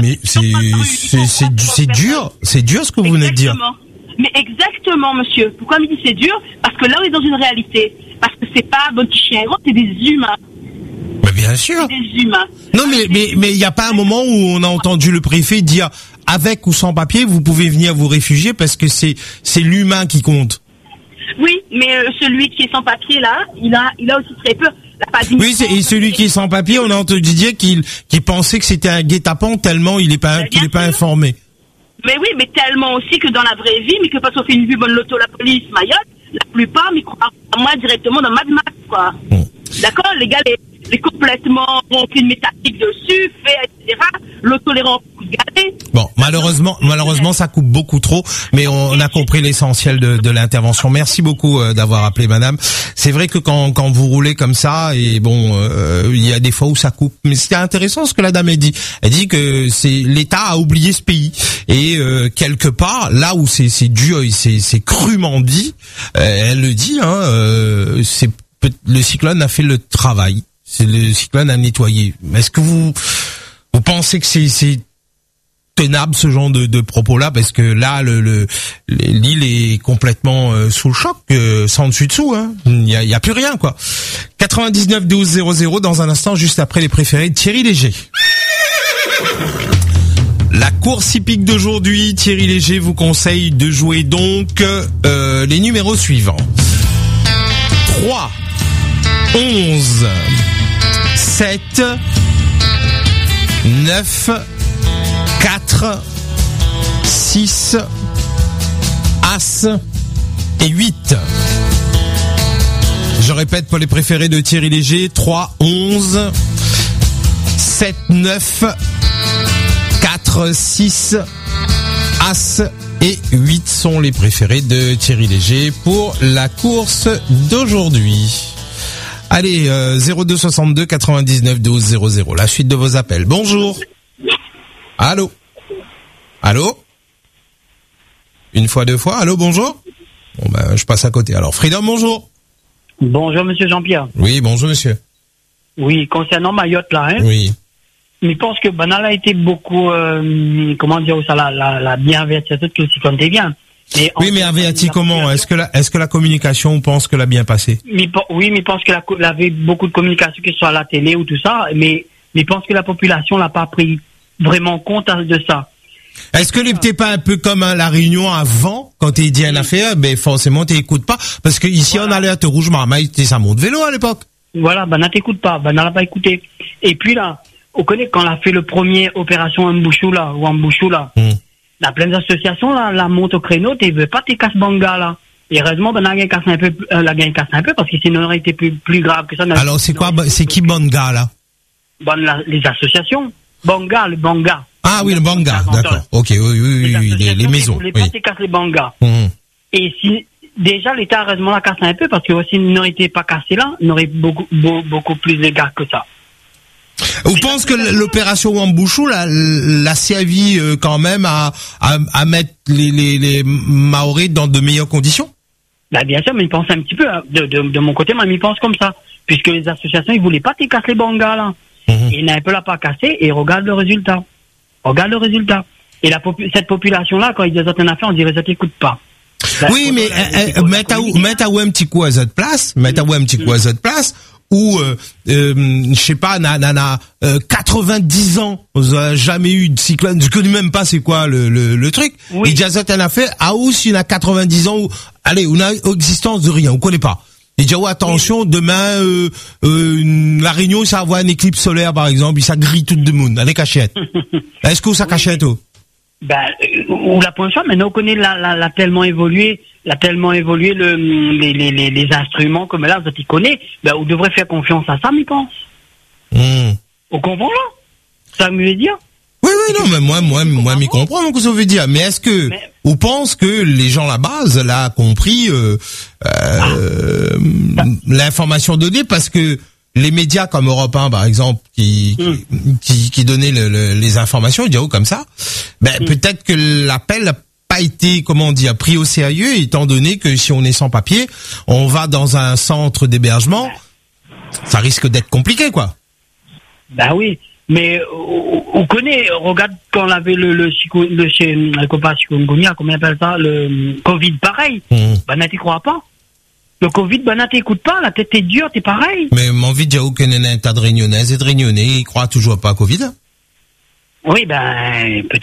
dur ce que vous venez de dire. Mais exactement, monsieur. Pourquoi me dit c'est dur? Parce que là, on est dans une réalité. Parce que c'est pas un bon petit chien gros, c'est des humains. Mais bien sûr. Des humains. Non, mais il y a pas un moment où on a entendu le préfet dire avec ou sans papier, vous pouvez venir vous réfugier parce que c'est l'humain qui compte. Oui, mais celui qui est sans papier là, il a aussi très peur. Oui, et celui qui est sans papier, on a entendu dire qu'il pensait que c'était un guet-apens tellement qu'il est pas informé. Mais oui, mais tellement aussi que dans la vraie vie, mais que parce qu'on fait une vue bonne loto, la police, Mayotte, la plupart m'y croient à moi directement dans Mad Max, quoi. D'accord, les gars, les complètement remplis de métallique dessus, fait, etc. L'auto les rend galés. Bon, malheureusement, ça coupe beaucoup trop, mais on a compris l'essentiel de l'intervention. Merci beaucoup d'avoir appelé, madame. C'est vrai que quand vous roulez comme ça, et bon, il y a des fois où ça coupe. Mais c'était intéressant ce que la dame a dit. Elle dit que l'État a oublié ce pays. Et quelque part, là où c'est dur, c'est crûment dit, elle le dit, le cyclone a fait le travail. Le cyclone a nettoyé. Est-ce que vous pensez que c'est tenable ce genre de propos-là, parce que là l'île est complètement sous le choc, sans dessus dessous, hein. Il y a plus rien, quoi. 99 12 00 dans un instant, juste après les préférés de Thierry Léger. La course hippique d'aujourd'hui, Thierry Léger vous conseille de jouer donc les numéros suivants. 3 11 7 9 4 6 As et 8. Je répète pour les préférés de Thierry Léger, 3 11 7 9 4 6 As et 8 sont les préférés de Thierry Léger pour la course d'aujourd'hui. Allez, 02 62 99 12 00. La suite de vos appels. Bonjour. Allô. Allô. Une fois, deux fois. Allô, bonjour. Bon ben, je passe à côté. Alors, Freedom, bonjour. Bonjour, monsieur Jean-Pierre. Oui, bonjour, monsieur. Oui, concernant Mayotte, là, hein. Oui. Je pense que Banal a été beaucoup, comment dire ça, la bien averti que le cyclone était bien. Oui, mais averti comment? Est-ce que la communication, on pense que l'a bien passé? Oui, mais je pense qu'il avait beaucoup de communication, que ce soit à la télé ou tout ça, mais je pense que la population l'a pas pris vraiment compte de ça. Est-ce que t'es pas un peu comme la Réunion avant, quand t'es dit une affaire, ben forcément t'écoutes pas, parce que ici on allait à te rouge marmaille, t'es ça monte vélo à l'époque. Voilà, Banal t'écoute pas, Banal n'a pas écouté. Et puis là, on connaît quand on a fait le premier opération Mbouchou là, la pleine d'associations là, la monte au créneau, tu veux pas tes casse banga là. Et heureusement, la gagne casse un peu, parce que sinon, ça aurait été plus grave que ça. Alors, c'est qui banga là? Les associations. Banga, le banga. Ah oui, le banga, d'accord. Ok, oui, les maisons. Les pas casse les bangas. Et si, déjà, l'État, heureusement, la casse un peu, parce que s'il n'aurait été pas cassé là, il aurait beaucoup plus de gars que ça. Vous pensez que l'opération Wambouchou l'a servi quand même à mettre les Maoris dans de meilleures conditions? Bah bien sûr, mais ils pensent un petit peu de mon côté, moi ils pensent comme ça, puisque les associations ils voulaient pas casser les bangas là, et ils n'avaient pas pas cassé, et regarde le résultat. Et cette population là, quand ils disent une affaire, on dirait ça t'écoute pas. Oui, mais mettre à un petit coup à cette place, ou je sais pas, nana 90 ans, on a jamais eu de cyclone, je connais même pas c'est quoi le truc. Oui. Et Jazat en a fait, à aussi il a 90 ans, allez, on a existence de rien, on connaît pas. Et dit attention, demain la Réunion ça va avoir une éclipse solaire par exemple, ça grille tout le monde, allez cachette. Est-ce que ça cachette ou la point mais nous on connaît la tellement évolué les instruments comme là, tu connais, on devrait faire confiance à ça, m'y pense. Au comprend là? Ça veut dire? Oui, non, mais moi, m'y comprends, ce que ça veut dire. Mais est-ce que, on pense que les gens là-bas, là, compris, l'information donnée, parce que les médias comme Europe 1, par exemple, qui donnaient les informations, comme ça, peut-être que l'appel n'a pas été, pris au sérieux, étant donné que si on est sans papier, on va dans un centre d'hébergement, ça risque d'être compliqué, quoi. Oui. Mais on connaît, regarde quand on avait le chikungunya, comment on appelle ça, le Covid, pareil. T'y crois pas? Le Covid, t'écoute pas, la tête est dure, t'es pareil. Mais mon envie de dire qu'il y a un tas de Réunionnaises et de Réunionnais, ils croient toujours pas à Covid. Oui, peut-être.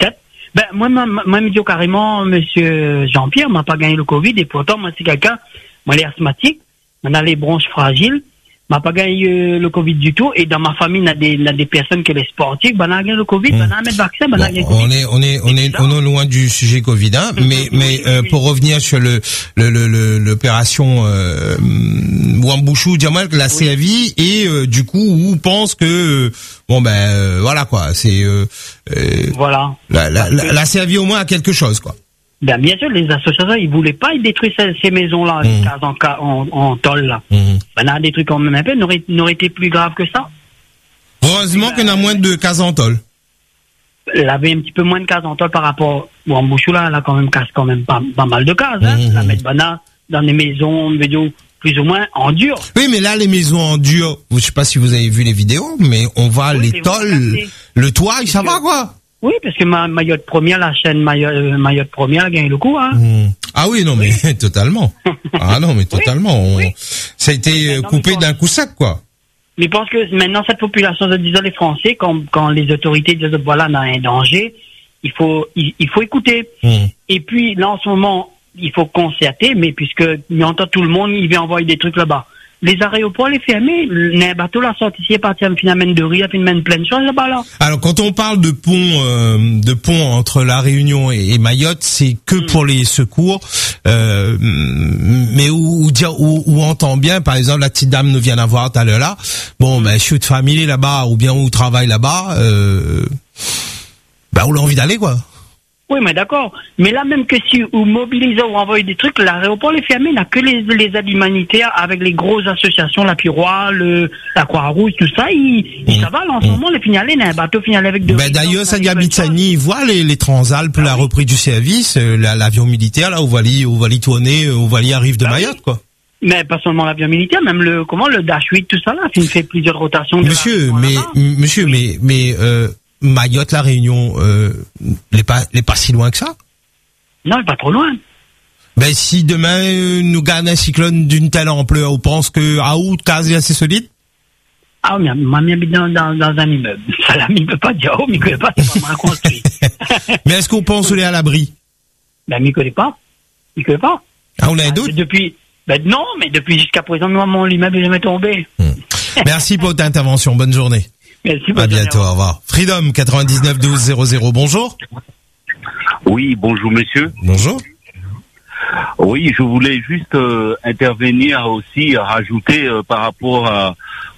Ben, moi, me dit carrément, monsieur Jean-Pierre m'a pas gagné le Covid, et pourtant, moi, c'est quelqu'un, moi, les asthmatiques, on a les bronches fragiles, m'a pas gagné le Covid du tout, et dans ma famille, on a des personnes qui sont sportives, ben, on a gagné le Covid, ben, on a mis le vaccin, ben, on a gagné le Covid. On est loin du sujet Covid, hein, mais pour revenir sur l'opération, Wambushu, Djamal, la CAVI, et, du coup, on pense que, voilà, quoi, c'est, voilà. La CAVI au moins a quelque chose, quoi. Ben, bien sûr, les associations, ils voulaient pas détruire ces maisons-là, les cases en tôle, là. Ben, on a des trucs quand même un peu, n'aurait été plus grave que ça. Heureusement qu'on a moins de cases en tôle. Elle avait un petit peu moins de cases en tôle par rapport au Wambushu, là, elle a quand même pas mal de cases, hein. La mettre dans des maisons, plus ou moins en dur. Oui, mais là, les maisons en dur, je sais pas si vous avez vu les vidéos, mais on voit les tôles, le toit, ça va, quoi. Oui, parce que Mayotte Première, la chaîne Mayotte Première a gagné le coup, hein. Ah oui, non, mais totalement. Ah non, mais totalement. Ça a été coupé d'un coup sec, quoi. Mais je pense que maintenant, cette population, disons les Français, quand les autorités disent, voilà, on a un danger, il faut écouter. Et puis, là, en ce moment, il faut concerter, mais puisque il entend tout le monde, il vient envoyer des trucs là-bas. Les aéroports, les fermés, les bateaux, la sortie ici, partir, finalement, de rire, finalement, plein de choses là-bas, là. Alors, quand on parle de pont entre la Réunion et Mayotte, c'est que pour les secours, mais où on entend bien, par exemple, la petite dame nous vient d'avoir tout à l'heure là. Bon, je suis de famille là-bas, ou bien où travaille là-bas, on a envie d'aller, quoi. Oui, mais d'accord. Mais là, même que si vous mobilisez ou envoyez des trucs, l'aéroport est fermé, il n'y a que les aides humanitaires avec les grosses associations, la Piroie, la Croix-Rouge, tout ça, ça va, là, en ce moment, les finalés, il y a un bateau finalé avec deux. D'ailleurs, Sanya Bitsani, voit les Transalpes, la reprise du service, l'avion militaire, là, où va y tourner, où va y arrive de Mayotte, quoi. Mais pas seulement l'avion militaire, même le Dash 8, tout ça, là, il fait plusieurs rotations. Monsieur, mais Mayotte, la Réunion, n'est pas si loin que ça. Non, elle est pas trop loin. Ben, si demain, nous gagne un cyclone d'une telle ampleur, on pense que à août, quasi assez solide? Ah, mais moi, j'habite dans un immeuble. Ça, là, il peut pas dire, mais il connaît pas, c'est pas mal construit. Mais est-ce qu'on pense aller à l'abri? Ben, il connaît pas. Ah, on a un doute? Non, mais depuis jusqu'à présent, moi, mon immeuble est jamais tombé. Merci pour ta intervention. Bonne journée. Merci. À bientôt. Au revoir. Freedom 99 12 00. Bonjour. Oui, bonjour monsieur. Bonjour. Oui, je voulais juste intervenir aussi, rajouter par rapport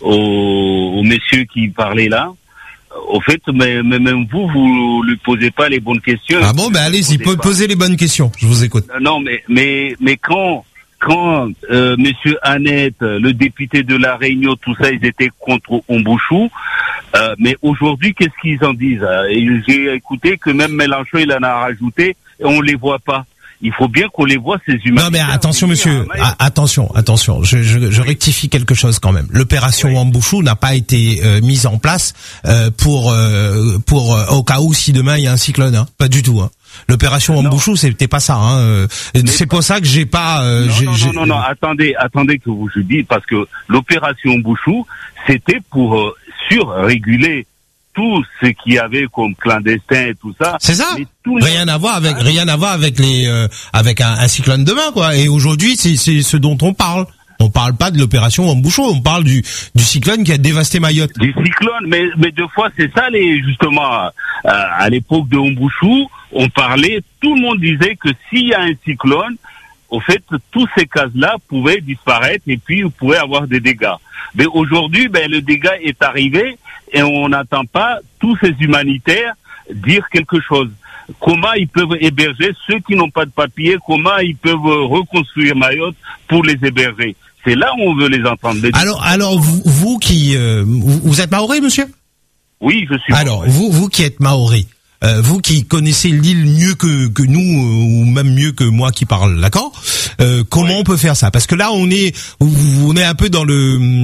au monsieur qui parlait là. Au fait, mais même vous lui posez pas les bonnes questions. Ah bon, allez-y, posez les bonnes questions. Je vous écoute. Non, mais quand monsieur Annette, le député de la Réunion, tout ça, ils étaient contre Wambushu. Mais aujourd'hui, qu'est-ce qu'ils en disent? J'ai écouté que même Mélenchon, il en a rajouté, et on les voit pas. Il faut bien qu'on les voit, ces humains. Non, mais attention, monsieur. Attention. Je rectifie quelque chose quand même. L'opération Wambushu n'a pas été mise en place pour au cas où si demain il y a un cyclone. Hein. Pas du tout. Hein. L'opération Wambushu, c'était pas ça. Hein. C'est pour ça que j'ai pas. Non. Attendez que je dis, parce que l'opération Wambushu, c'était pour surréguler tout ce qu'il y avait comme clandestin et tout ça. C'est ça. Rien à voir avec avec un cyclone demain, quoi. Et aujourd'hui, c'est ce dont on parle. On parle pas de l'opération Wambushu, on parle du cyclone qui a dévasté Mayotte. Du cyclone, mais deux fois c'est ça justement à l'époque de Wambushu, on parlait, tout le monde disait que s'il y a un cyclone, au fait, tous ces cases-là pouvaient disparaître et puis on pourrait avoir des dégâts. Mais aujourd'hui, le dégât est arrivé et on n'entend pas tous ces humanitaires dire quelque chose. Comment ils peuvent héberger ceux qui n'ont pas de papier? Comment ils peuvent reconstruire Mayotte pour les héberger? C'est là où on veut les entendre. Alors vous qui vous êtes maoré, monsieur? Oui, je suis. Alors vous qui êtes maoré, vous qui connaissez l'île mieux que nous, ou même mieux que moi qui parle, d'accord? Comment on peut faire ça? Parce que là, on est un peu dans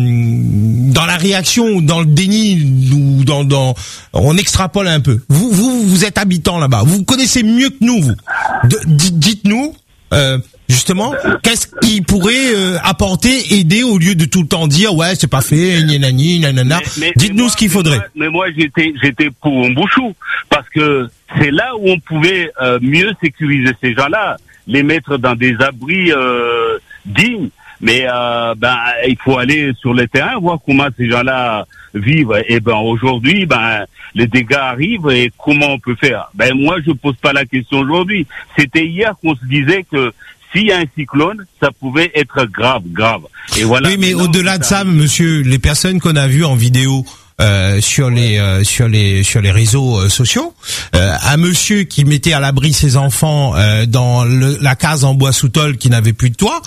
la réaction, dans le déni, ou on extrapole un peu. Vous êtes habitant là-bas. Vous connaissez mieux que nous, vous. Dites-nous, justement, qu'est-ce qui pourrait apporter, aider au lieu de tout le temps dire ouais c'est pas fait, nanani, nanana. Dites-nous ce qu'il faudrait. Mais moi j'étais pour Umbushu parce que c'est là où on pouvait mieux sécuriser ces gens-là, les mettre dans des abris dignes. Mais il faut aller sur le terrain voir comment ces gens-là vivent. Et aujourd'hui les dégâts arrivent et comment on peut faire. Moi je pose pas la question aujourd'hui. C'était hier qu'on se disait que s'il y a un cyclone, ça pouvait être grave. Et voilà. Oui, mais au-delà de ça, monsieur, les personnes qu'on a vues en vidéo sur les réseaux sociaux, un monsieur qui mettait à l'abri ses enfants dans la case en bois sous tôle qui n'avait plus de toit,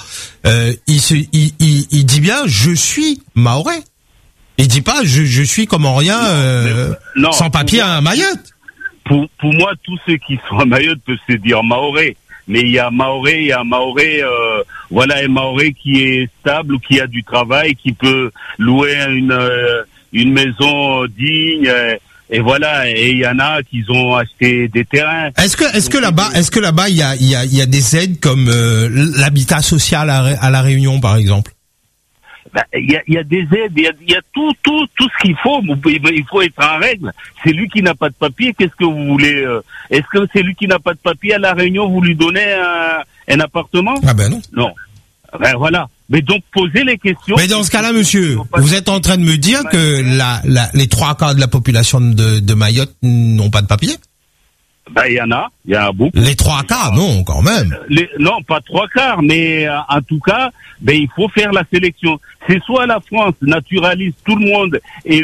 il dit bien je suis mahorais. Il dit pas je suis comme en rien sans papier à Mayotte. Pour moi, tous ceux qui sont à Mayotte peuvent se dire mahorais. Mais il y a un mahorais, un mahorais qui est stable, qui a du travail, qui peut louer une maison digne, et voilà. Et il y en a qui ont acheté des terrains. Est-ce que là-bas il y a des aides comme l'habitat social à La Réunion par exemple? Il y a des aides, il y a tout ce qu'il faut. Il faut être en règle. C'est lui qui n'a pas de papier. Qu'est-ce que vous voulez? Est-ce que c'est lui qui n'a pas de papier à La Réunion, vous lui donnez un appartement? Ah ben non. Non. Voilà. Mais donc posez les questions. Mais dans ce cas-là, monsieur, vous êtes en train de me dire que les 3/4 de la population de Mayotte n'ont pas de papier? Il y en a beaucoup. Les 3/4, non, quand même. Non, pas 3/4, mais en tout cas, il faut faire la sélection. C'est soit la France naturalise tout le monde et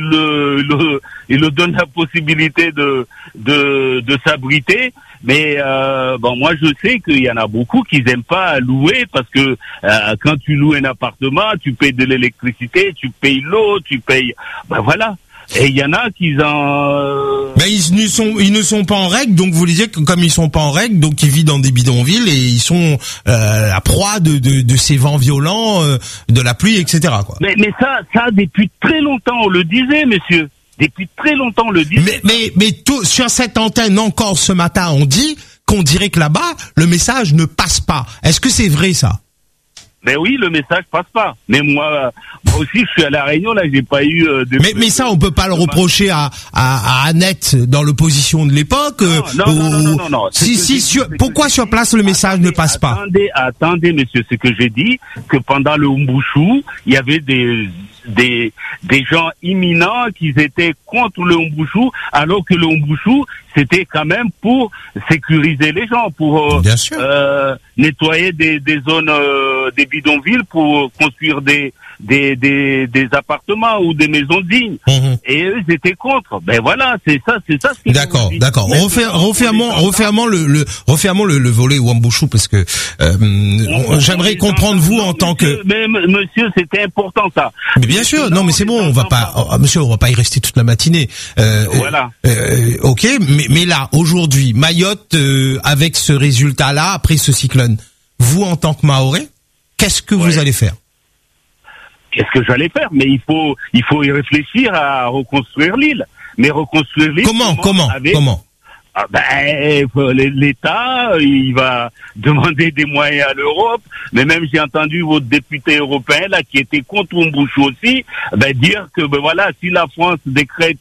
le donne la possibilité de s'abriter. Mais moi je sais qu'il y en a beaucoup qui n'aiment pas louer parce que quand tu loues un appartement, tu payes de l'électricité, tu payes l'eau, tu payes. Voilà. Et il y en a qui Mais ils ne sont pas en règle, donc vous voulez dire que comme ils sont pas en règle, donc ils vivent dans des bidonvilles et ils sont la proie de ces vents violents, de la pluie, etc. quoi. Mais ça depuis très longtemps on le disait, monsieur. Depuis très longtemps on le disait. Mais tout, sur cette antenne encore ce matin on dit qu'on dirait que là-bas le message ne passe pas. Est-ce que c'est vrai ça? Ben oui, le message passe pas. Mais moi aussi, je suis à La Réunion, là, j'ai pas eu Mais ça, on peut pas le reprocher à Annette dans l'opposition de l'époque. Non. Pourquoi sur place le message ne passe pas? Attendez, monsieur, c'est que j'ai dit que pendant le Umbushu, il y avait des gens imminents qui étaient contre le Umbushu, alors que le Umbushu, c'était quand même pour sécuriser les gens, pour nettoyer des zones, des bidonvilles, pour construire des appartements ou des maisons dignes. Et eux, ils étaient contre. Voilà, c'est ça. D'accord. Refermons le volet Umbushu parce que j'aimerais comprendre vous en tant que. Mais monsieur, c'était important ça. Mais bien sûr, non, mais c'est bon, on va pas y rester toute la matinée. Voilà. Ok, mais là, aujourd'hui, Mayotte, avec ce résultat-là, après ce cyclone, vous en tant que Mahorais, qu'est-ce que vous allez faire? Qu'est-ce que j'allais faire? Mais il faut y réfléchir à reconstruire l'île. Mais reconstruire l'île. Comment? L'État, il va demander des moyens à l'Europe, mais même j'ai entendu votre député européen là qui était contre Umbushu aussi, dire que si la France décrète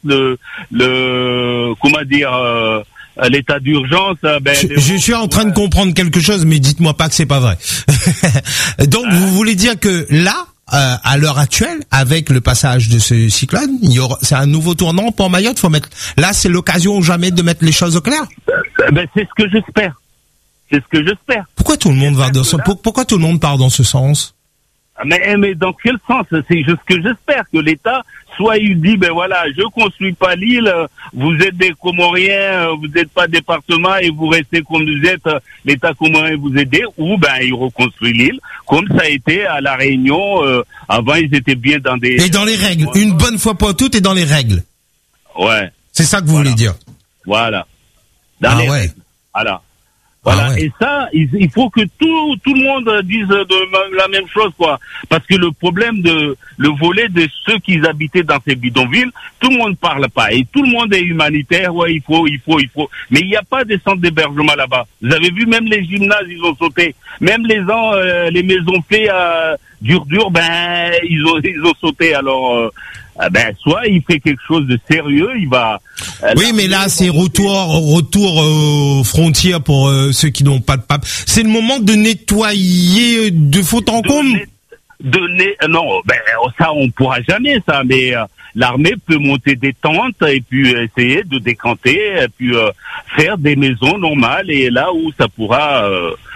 l'état d'urgence, je suis en train de comprendre quelque chose, mais dites-moi pas que c'est pas vrai. Donc vous voulez dire que là, à l'heure actuelle, avec le passage de ce cyclone, c'est un nouveau tournant pour Mayotte. Là, c'est l'occasion jamais de mettre les choses au clair. C'est ce que j'espère. Pourquoi tout le monde pourquoi tout le monde part dans ce sens? Mais dans quel sens? C'est juste que j'espère que l'État, soit il dit, je construis pas l'île, vous êtes des Comoriens, vous n'êtes pas département et vous restez comme vous êtes, l'État comorien vous aide, ou il reconstruit l'île, comme ça a été à La Réunion, avant ils étaient bien dans des... Et dans les règles, une bonne fois pour toutes et dans les règles. Ouais. C'est ça que vous voulez dire? Voilà. Dans les règles. Voilà. Voilà. Et ça, il faut que tout le monde dise la même chose, quoi. Parce que le problème le volet de ceux qui habitaient dans ces bidonvilles, tout le monde parle pas. Et tout le monde est humanitaire, ouais, il faut. Mais il n'y a pas de centre d'hébergement là-bas. Vous avez vu, même les gymnases, ils ont sauté. Même les maisons fées, dur, ils ont sauté. Alors, soit il fait quelque chose de sérieux, il va. Oui, mais là, c'est retour aux frontières pour ceux qui n'ont pas de pape. C'est le moment de nettoyer de fond en comble. Non, ça on pourra jamais ça, mais l'armée peut monter des tentes et puis essayer de décanter et puis faire des maisons normales et là où ça pourra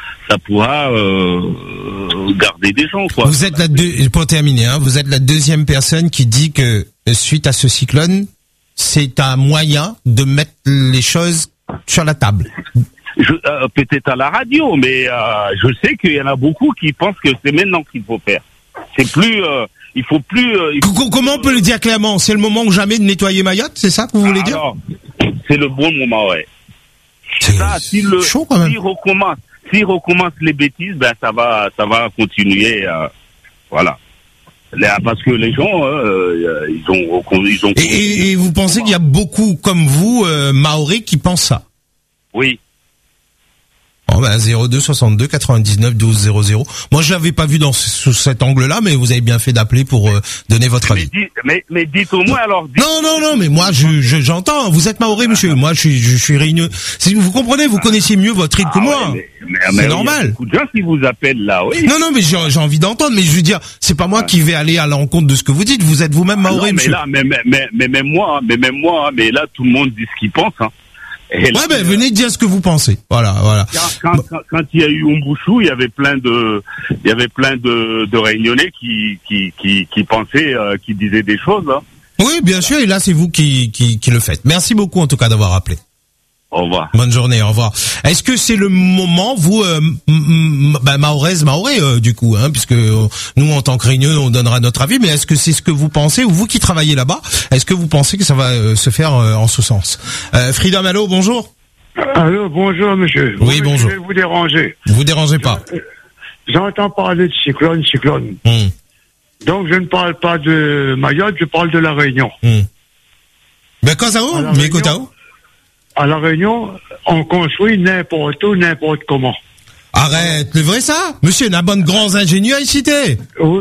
garder des gens, quoi. Vous êtes pour terminer, vous êtes la deuxième personne qui dit que suite à ce cyclone, c'est un moyen de mettre les choses sur la table. Peut-être à la radio, mais je sais qu'il y en a beaucoup qui pensent que c'est maintenant qu'il faut faire. C'est plus, il faut plus. Comment on peut le dire clairement? C'est le moment ou jamais de nettoyer Mayotte, c'est ça que vous voulez dire? C'est le bon moment, ouais. Ça, s'il recommence les bêtises, ça va continuer, voilà. Parce que les gens, ils ont. Et vous pensez qu'il y a beaucoup comme vous, Mahorais, qui pensent ça? Oui. 02 62 99 12 00. Moi, je l'avais pas vu sous cet angle-là, mais vous avez bien fait d'appeler pour donner votre avis. Mais dites au moins alors. Non, mais moi, j'entends. Vous êtes Mahorais, monsieur. Moi, je suis réunionnais. Si vous comprenez, vous connaissez mieux votre île que moi. C'est normal. Il y a beaucoup de gens qui vous appellent là, oui. Non, mais j'ai envie d'entendre. Mais je veux dire, c'est pas moi qui vais aller à l'encontre de ce que vous dites. Vous êtes vous-même Mahorais, monsieur. Mais même moi, mais là, tout le monde dit ce qu'il pense, venez dire ce que vous pensez. Voilà. Quand il y a eu Umbushu, il y avait plein de Réunionnais qui pensaient, qui disaient des choses, hein. Oui, bien sûr, et là, c'est vous qui le faites. Merci beaucoup, en tout cas, d'avoir appelé. Au revoir. Bonne journée, au revoir. Est-ce que c'est le moment, vous, Mahorais, du coup, puisque nous, en tant que Réunionnais, on donnera notre avis, mais est-ce que c'est ce que vous pensez, ou vous qui travaillez là-bas, est-ce que vous pensez que ça va se faire en ce sens? Freedom, allô, bonjour. Allô, bonjour, monsieur. Oui, bonjour. Je vais vous déranger. Vous dérangez pas. J'entends parler de cyclone. Donc, je ne parle pas de Mayotte, je parle de la Réunion. Ben, quand ça où? Mais écoute, à la Réunion, on construit n'importe où, n'importe comment. Arrête, c'est vrai ça? Monsieur, n'a pas de grands ingénieurs à citer.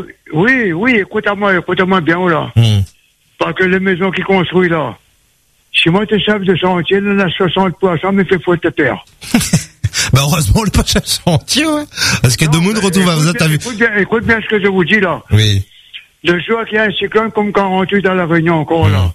Oui, écoutez-moi bien là. Parce que les maisons qui construisent là, si moi t'es chef de chantier, il y en a 60%, mais il faut te perdre. Heureusement, le pas chef de chantier, ouais. Parce que demain, retrouve à vous écoute bien ce que je vous dis là. Oui. Le jour qu'il y a un cyclone comme 48 à la Réunion encore là.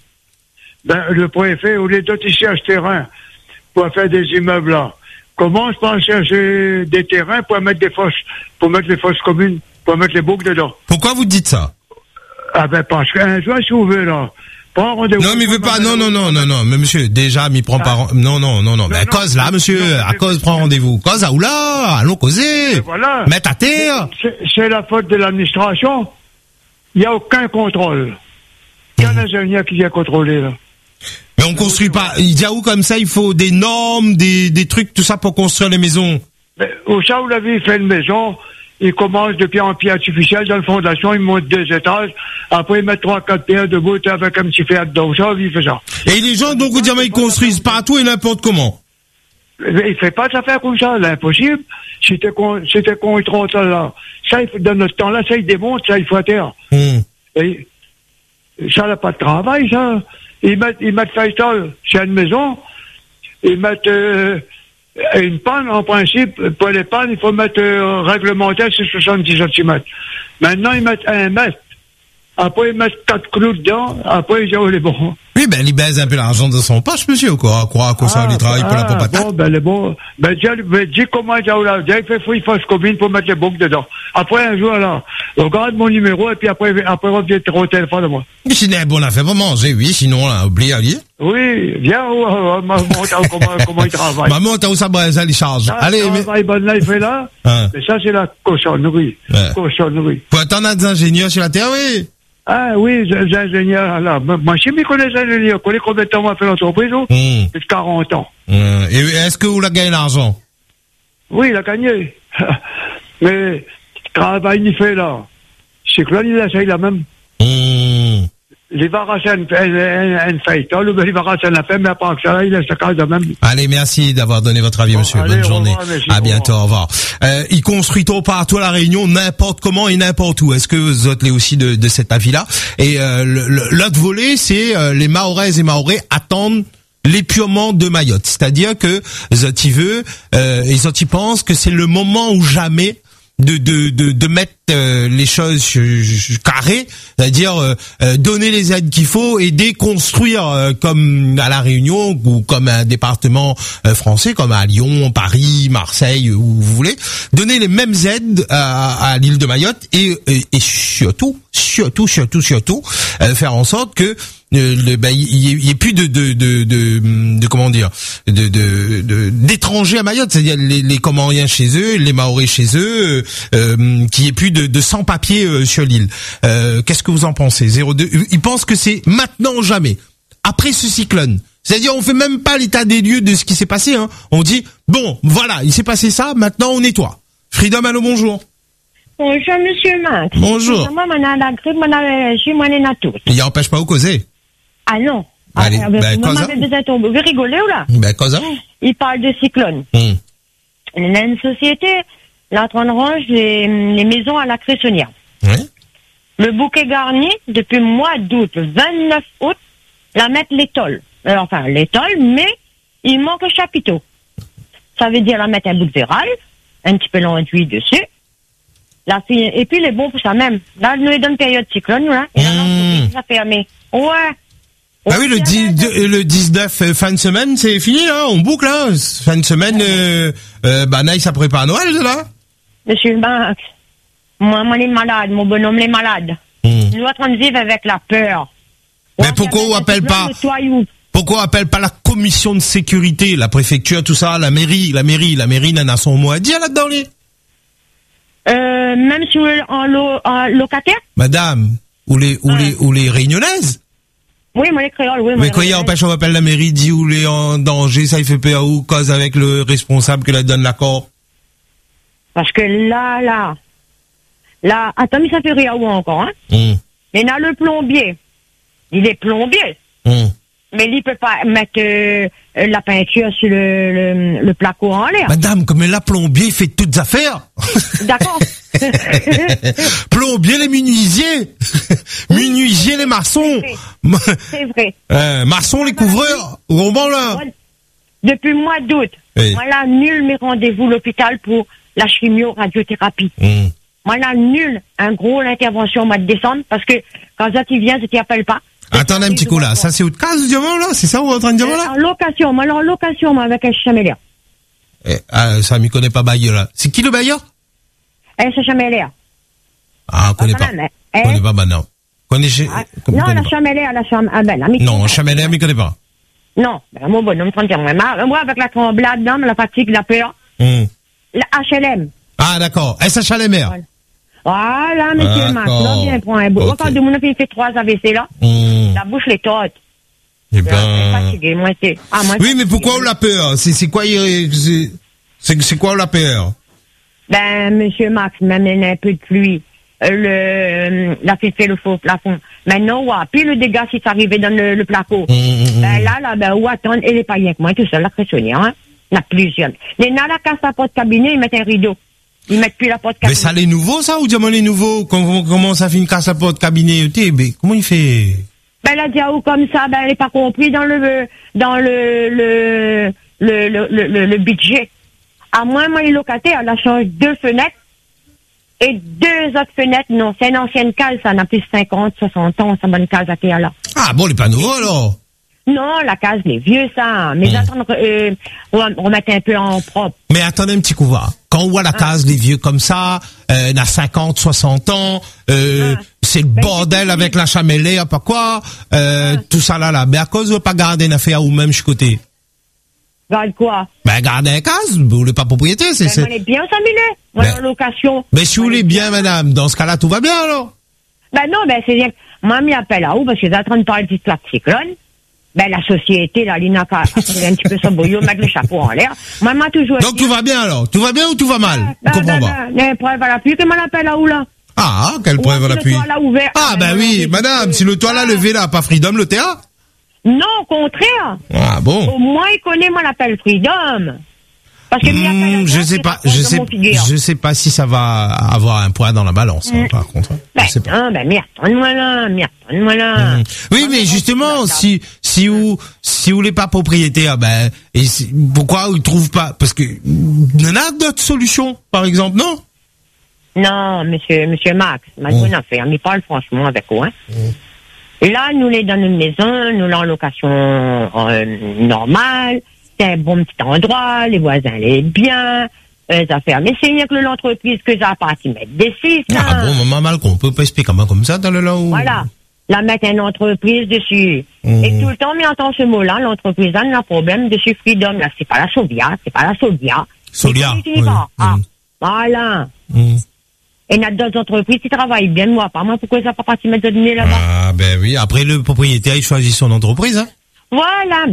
Le préfet, au lieu de chercher terrain pour faire des immeubles là, commence par chercher des terrains pour mettre les fosses communes, pour mettre les boucles dedans. Pourquoi vous dites ça? Parce qu'un jour, si vous voulez là, prends rendez-vous. Non, mais il veut pas, non, mais monsieur, déjà, m'y prend pas, non, mais à cause là, monsieur, à cause, prends rendez-vous. Cause à oula, allons causer. Voilà. Mettre à terre. C'est la faute de l'administration. Il n'y a aucun contrôle. Il y a un ingénieur qui vient contrôler là. Mais on construit pas. Il y a où comme ça, il faut des normes, des trucs, tout ça pour construire les maisons. Au ça, vous l'avez fait une maison, il commence de pierre en pierre artificielle dans la fondation, il monte 2 étages, après il met 3-4 pierres de bout avec un petit fer dedans. Ça, il fait ça. Et les gens, donc, vous dites, ils construisent partout et n'importe comment. Il fait pas de affaires comme ça, là, impossible. C'était contre ça, là. Ça, dans notre temps-là, ça, il démonte, ça, il faut à terre. Et ça n'a pas de travail, ça. Ils mettent Faisal chez une maison, ils mettent une panne, en principe, pour les pannes, il faut mettre réglementaire, c'est 70 cm. Maintenant, ils mettent 1 mètre. Après, ils mettent 4 clous dedans, après, ils disent, oh, les bons. Oui, il baise un peu l'argent de son poche, monsieur, ou quoi? Croire qu'on ça, il travaille pour la pompe. Bon, les bons. Dis comment il y a là. Dis, il faut combine pour mettre les boucles dedans. Après, un jour, là, regarde mon numéro, et puis après, reviens au téléphone de moi. C'est une bonne affaire pour manger, oui, sinon, là, oublie à lire. Oui, viens, comment il travaille. Maman, t'as où ça, les charges. Allez, mais. Là, il fait là. Mais ça, c'est la cochonnerie. Cochonnerie. Faut attendre des ingénieurs sur la terre, oui. Ah oui, les ingénieurs, là. Moi, je sais connais les ingénieurs. Connais combien de temps on a fait l'entreprise, Depuis 40 ans. Et est-ce que vous la gagnez l'argent? Oui, il a gagné. Mais, le travail, il fait là. Cyclone, il essaye la même. Les Varacènes, une fête. Les Varacènes a fait, mais pas que ça, il laisse la case de même. Allez, merci d'avoir donné votre avis, monsieur. Allez, bonne journée. Revoir, merci, à bientôt, au revoir. Il construit tout partout à La Réunion, n'importe comment et n'importe où. Est-ce que vous êtes aussi de cet avis-là? Et l'autre volet, c'est les Mahoraises et Mahorais attendent l'épurement de Mayotte. C'est-à-dire que ils pensent que c'est le moment ou jamais de mettre les choses carrées, c'est-à-dire donner les aides qu'il faut et déconstruire comme à La Réunion ou comme un département français, comme à Lyon, Paris, Marseille, où vous voulez, donner les mêmes aides à l'île de Mayotte et surtout faire en sorte que il y ait plus de comment dire d'étrangers à Mayotte, c'est-à-dire les Comoriens chez eux, les Mahorais chez eux, qu'il y ait plus de sans-papiers sur l'île. Qu'est-ce que vous en pensez? 02. Ils pensent que c'est maintenant ou jamais. Après ce cyclone. C'est-à-dire on fait même pas l'état des lieux de ce qui s'est passé, hein. On dit bon, voilà, il s'est passé ça, maintenant on nettoie. Freedom, allô, bonjour. Bonjour, monsieur Max. Bonjour. Moi, on a la grippe, on a l'allergie, moi, on a tout. Il empêche pas de causer. Ah non. Allez, causa. Vous rigolez ou là? Causa. Il parle de cyclone. Il y a une société, là, on range les maisons à la Cressonnière. Oui. Le bouquet garni, depuis le mois d'août, 29 août, la mettre l'étole. Enfin, l'étole, mais il manque un chapiteau. Ça veut dire la mettre un bout de verraille, un petit peu l'enduit dessus. La fille, et puis les bons pour ça même. Là, nous, dans une période cyclone, là, et là, ça fermé. Ouais. Bah oui, le 19 fin de semaine, c'est fini, là, on boucle, là. Fin de semaine, Naïs, ça prépare à Noël, là. Monsieur Max, moi, les malades, mon bonhomme, les malades. Nous sommes en train de vivre avec la peur. Mais pourquoi on appelle pas la commission de sécurité, la préfecture, tout ça, la mairie n'a son mot à dire là-dedans, les? Même si vous êtes en locataire? Madame, ou les réunionnaises? Oui, moi les créoles, oui. Mais quoi, il empêche, on appelle la mairie, dit où les en danger, ça il fait peur ou cause avec le responsable qui la donne l'accord? Parce que là, attends, mais ça fait rien où encore, hein? Mais là, le plombier, il est plombier. Mais il peut pas mettre la peinture sur le placo en l'air. Madame, comme la plombier, il fait toutes affaires. D'accord. Plombier les menuisiers. Menuisier les maçons. C'est vrai. Maçons les couvreurs. Au bon là. Depuis le mois d'août, voilà, nul mes rendez-vous à l'hôpital pour la chimio-radiothérapie. Voilà, nul, un gros l'intervention au mois de décembre, parce que quand ça tu viens, je t'y appelle pas. Attendez un petit coup là, ça c'est autre cas, diamant là, c'est ça vous êtes en train de dire là? En location, moi en location, moi avec un chaméléa. Ça m'y connaît pas bailleur là. C'est qui le bailleur? C'est chaméléa. Ah, on connaît pas. On connaît pas maintenant. Connaissez? Non, la chaméléa, non, chaméléa, m'y connaît pas. Non, mon bonhomme, moi avec la tremblade, la fatigue, la peur. La HLM. Ah, d'accord. SHLMR. Voilà, monsieur Max, là, bien, prends un bout. Quand de mon fille fait 3 AVC, là, la bouche les torte. Eh ben. Fatigué, moi, c'est. Oui, mais pourquoi on l'a peur? C'est quoi, c'est quoi la peur? Ben, monsieur Max, même un peu de pluie. La fille fait le faux plafond. Maintenant, ouais, puis le dégât, si ça arrivait dans le placo. Ben, là, où attendre, et les païens que moi, tout seul, la Cressonnière, hein. Il y en a plusieurs. Les nanas cassent la porte cabinet, ils mettent un rideau. Ils mettent plus la porte cabinet. Mais ça, les nouveaux, ça, ou diamant les nouveaux? Comment ça fait une casse la porte cabinet? Mais comment il fait? Ben, la diaou comme ça, ben, elle n'est pas compris dans le budget. À moins, moi, les locataires, elle a changé 2 fenêtres. Et 2 autres fenêtres, non, c'est une ancienne case, ça n'a plus 50, 60 ans, ça bonne case à terre, là. Ah, bon, les pas nouveaux, alors? Non, la case, les vieux, ça. Mais j'attends remettre un peu en propre. Mais attendez un petit coup, va. Quand on voit la case, les vieux comme ça, n'a 50, 60 ans, c'est le bordel avec la chaméléa, pas quoi, tout ça là. Mais à cause de pas garder une affaire ou même je côté. Garde quoi? Ben, garder une case, vous voulez pas propriété, c'est. Ben, on est bien, ça, Millet. On est en location. Mais si vous voulez bien, madame, dans ce cas-là, tout va bien, alors? Ben, non, ben, c'est-à-dire, moi, m'y appelle à où, parce que j'ai en train de parler du cyclone. Ben, la société, là, l'INACA, a pris un petit peu son bouillon, mettre le chapeau en l'air. Moi, m'a toujours Donc, tout va bien, alors? Tout va bien ou tout va mal? Je comprends pas. Preuve à l'appui, comment on appelle là où, là? Ah, quelle preuve à l'appui? Ah, ben oui, madame, si le toit là levé là, pas Freedom, le théâtre? Non, au contraire. Ah, bon. Au moins, il connaît, moi, l'appelle Freedom. Parce que je sais pas si ça va avoir un poids dans la balance, hein, par contre. Ben, non, ben, merde, donne-moi là. Oui, mais justement, si vous les pas propriétaires, ben, pourquoi ils trouvent pas? Parce que, il y en a d'autres solutions, par exemple, non? Non, monsieur Max, ma bonne affaire, mais parle franchement avec vous, hein. Et là, nous les dans une maison, nous l'en location normale, c'est un bon petit endroit, les voisins les bien, les affaires. Mais c'est rien que l'entreprise que ça a parti mettre des six. Ah bon, maman Malcolm, on peut pas expliquer comme ça dans le là où... Voilà. La mettre une entreprise dessus. Et tout le temps, mais entend ce mot-là, l'entreprise a un problème dessus Freedom. Là, c'est pas la Solia. Solia. Ah, voilà. Et il y a d'autres entreprises qui travaillent bien, moi, pas moi, pourquoi ça n'a pas parti mettre de données là-bas? Ah, ben oui, après le propriétaire, il choisit son entreprise, hein. Voilà.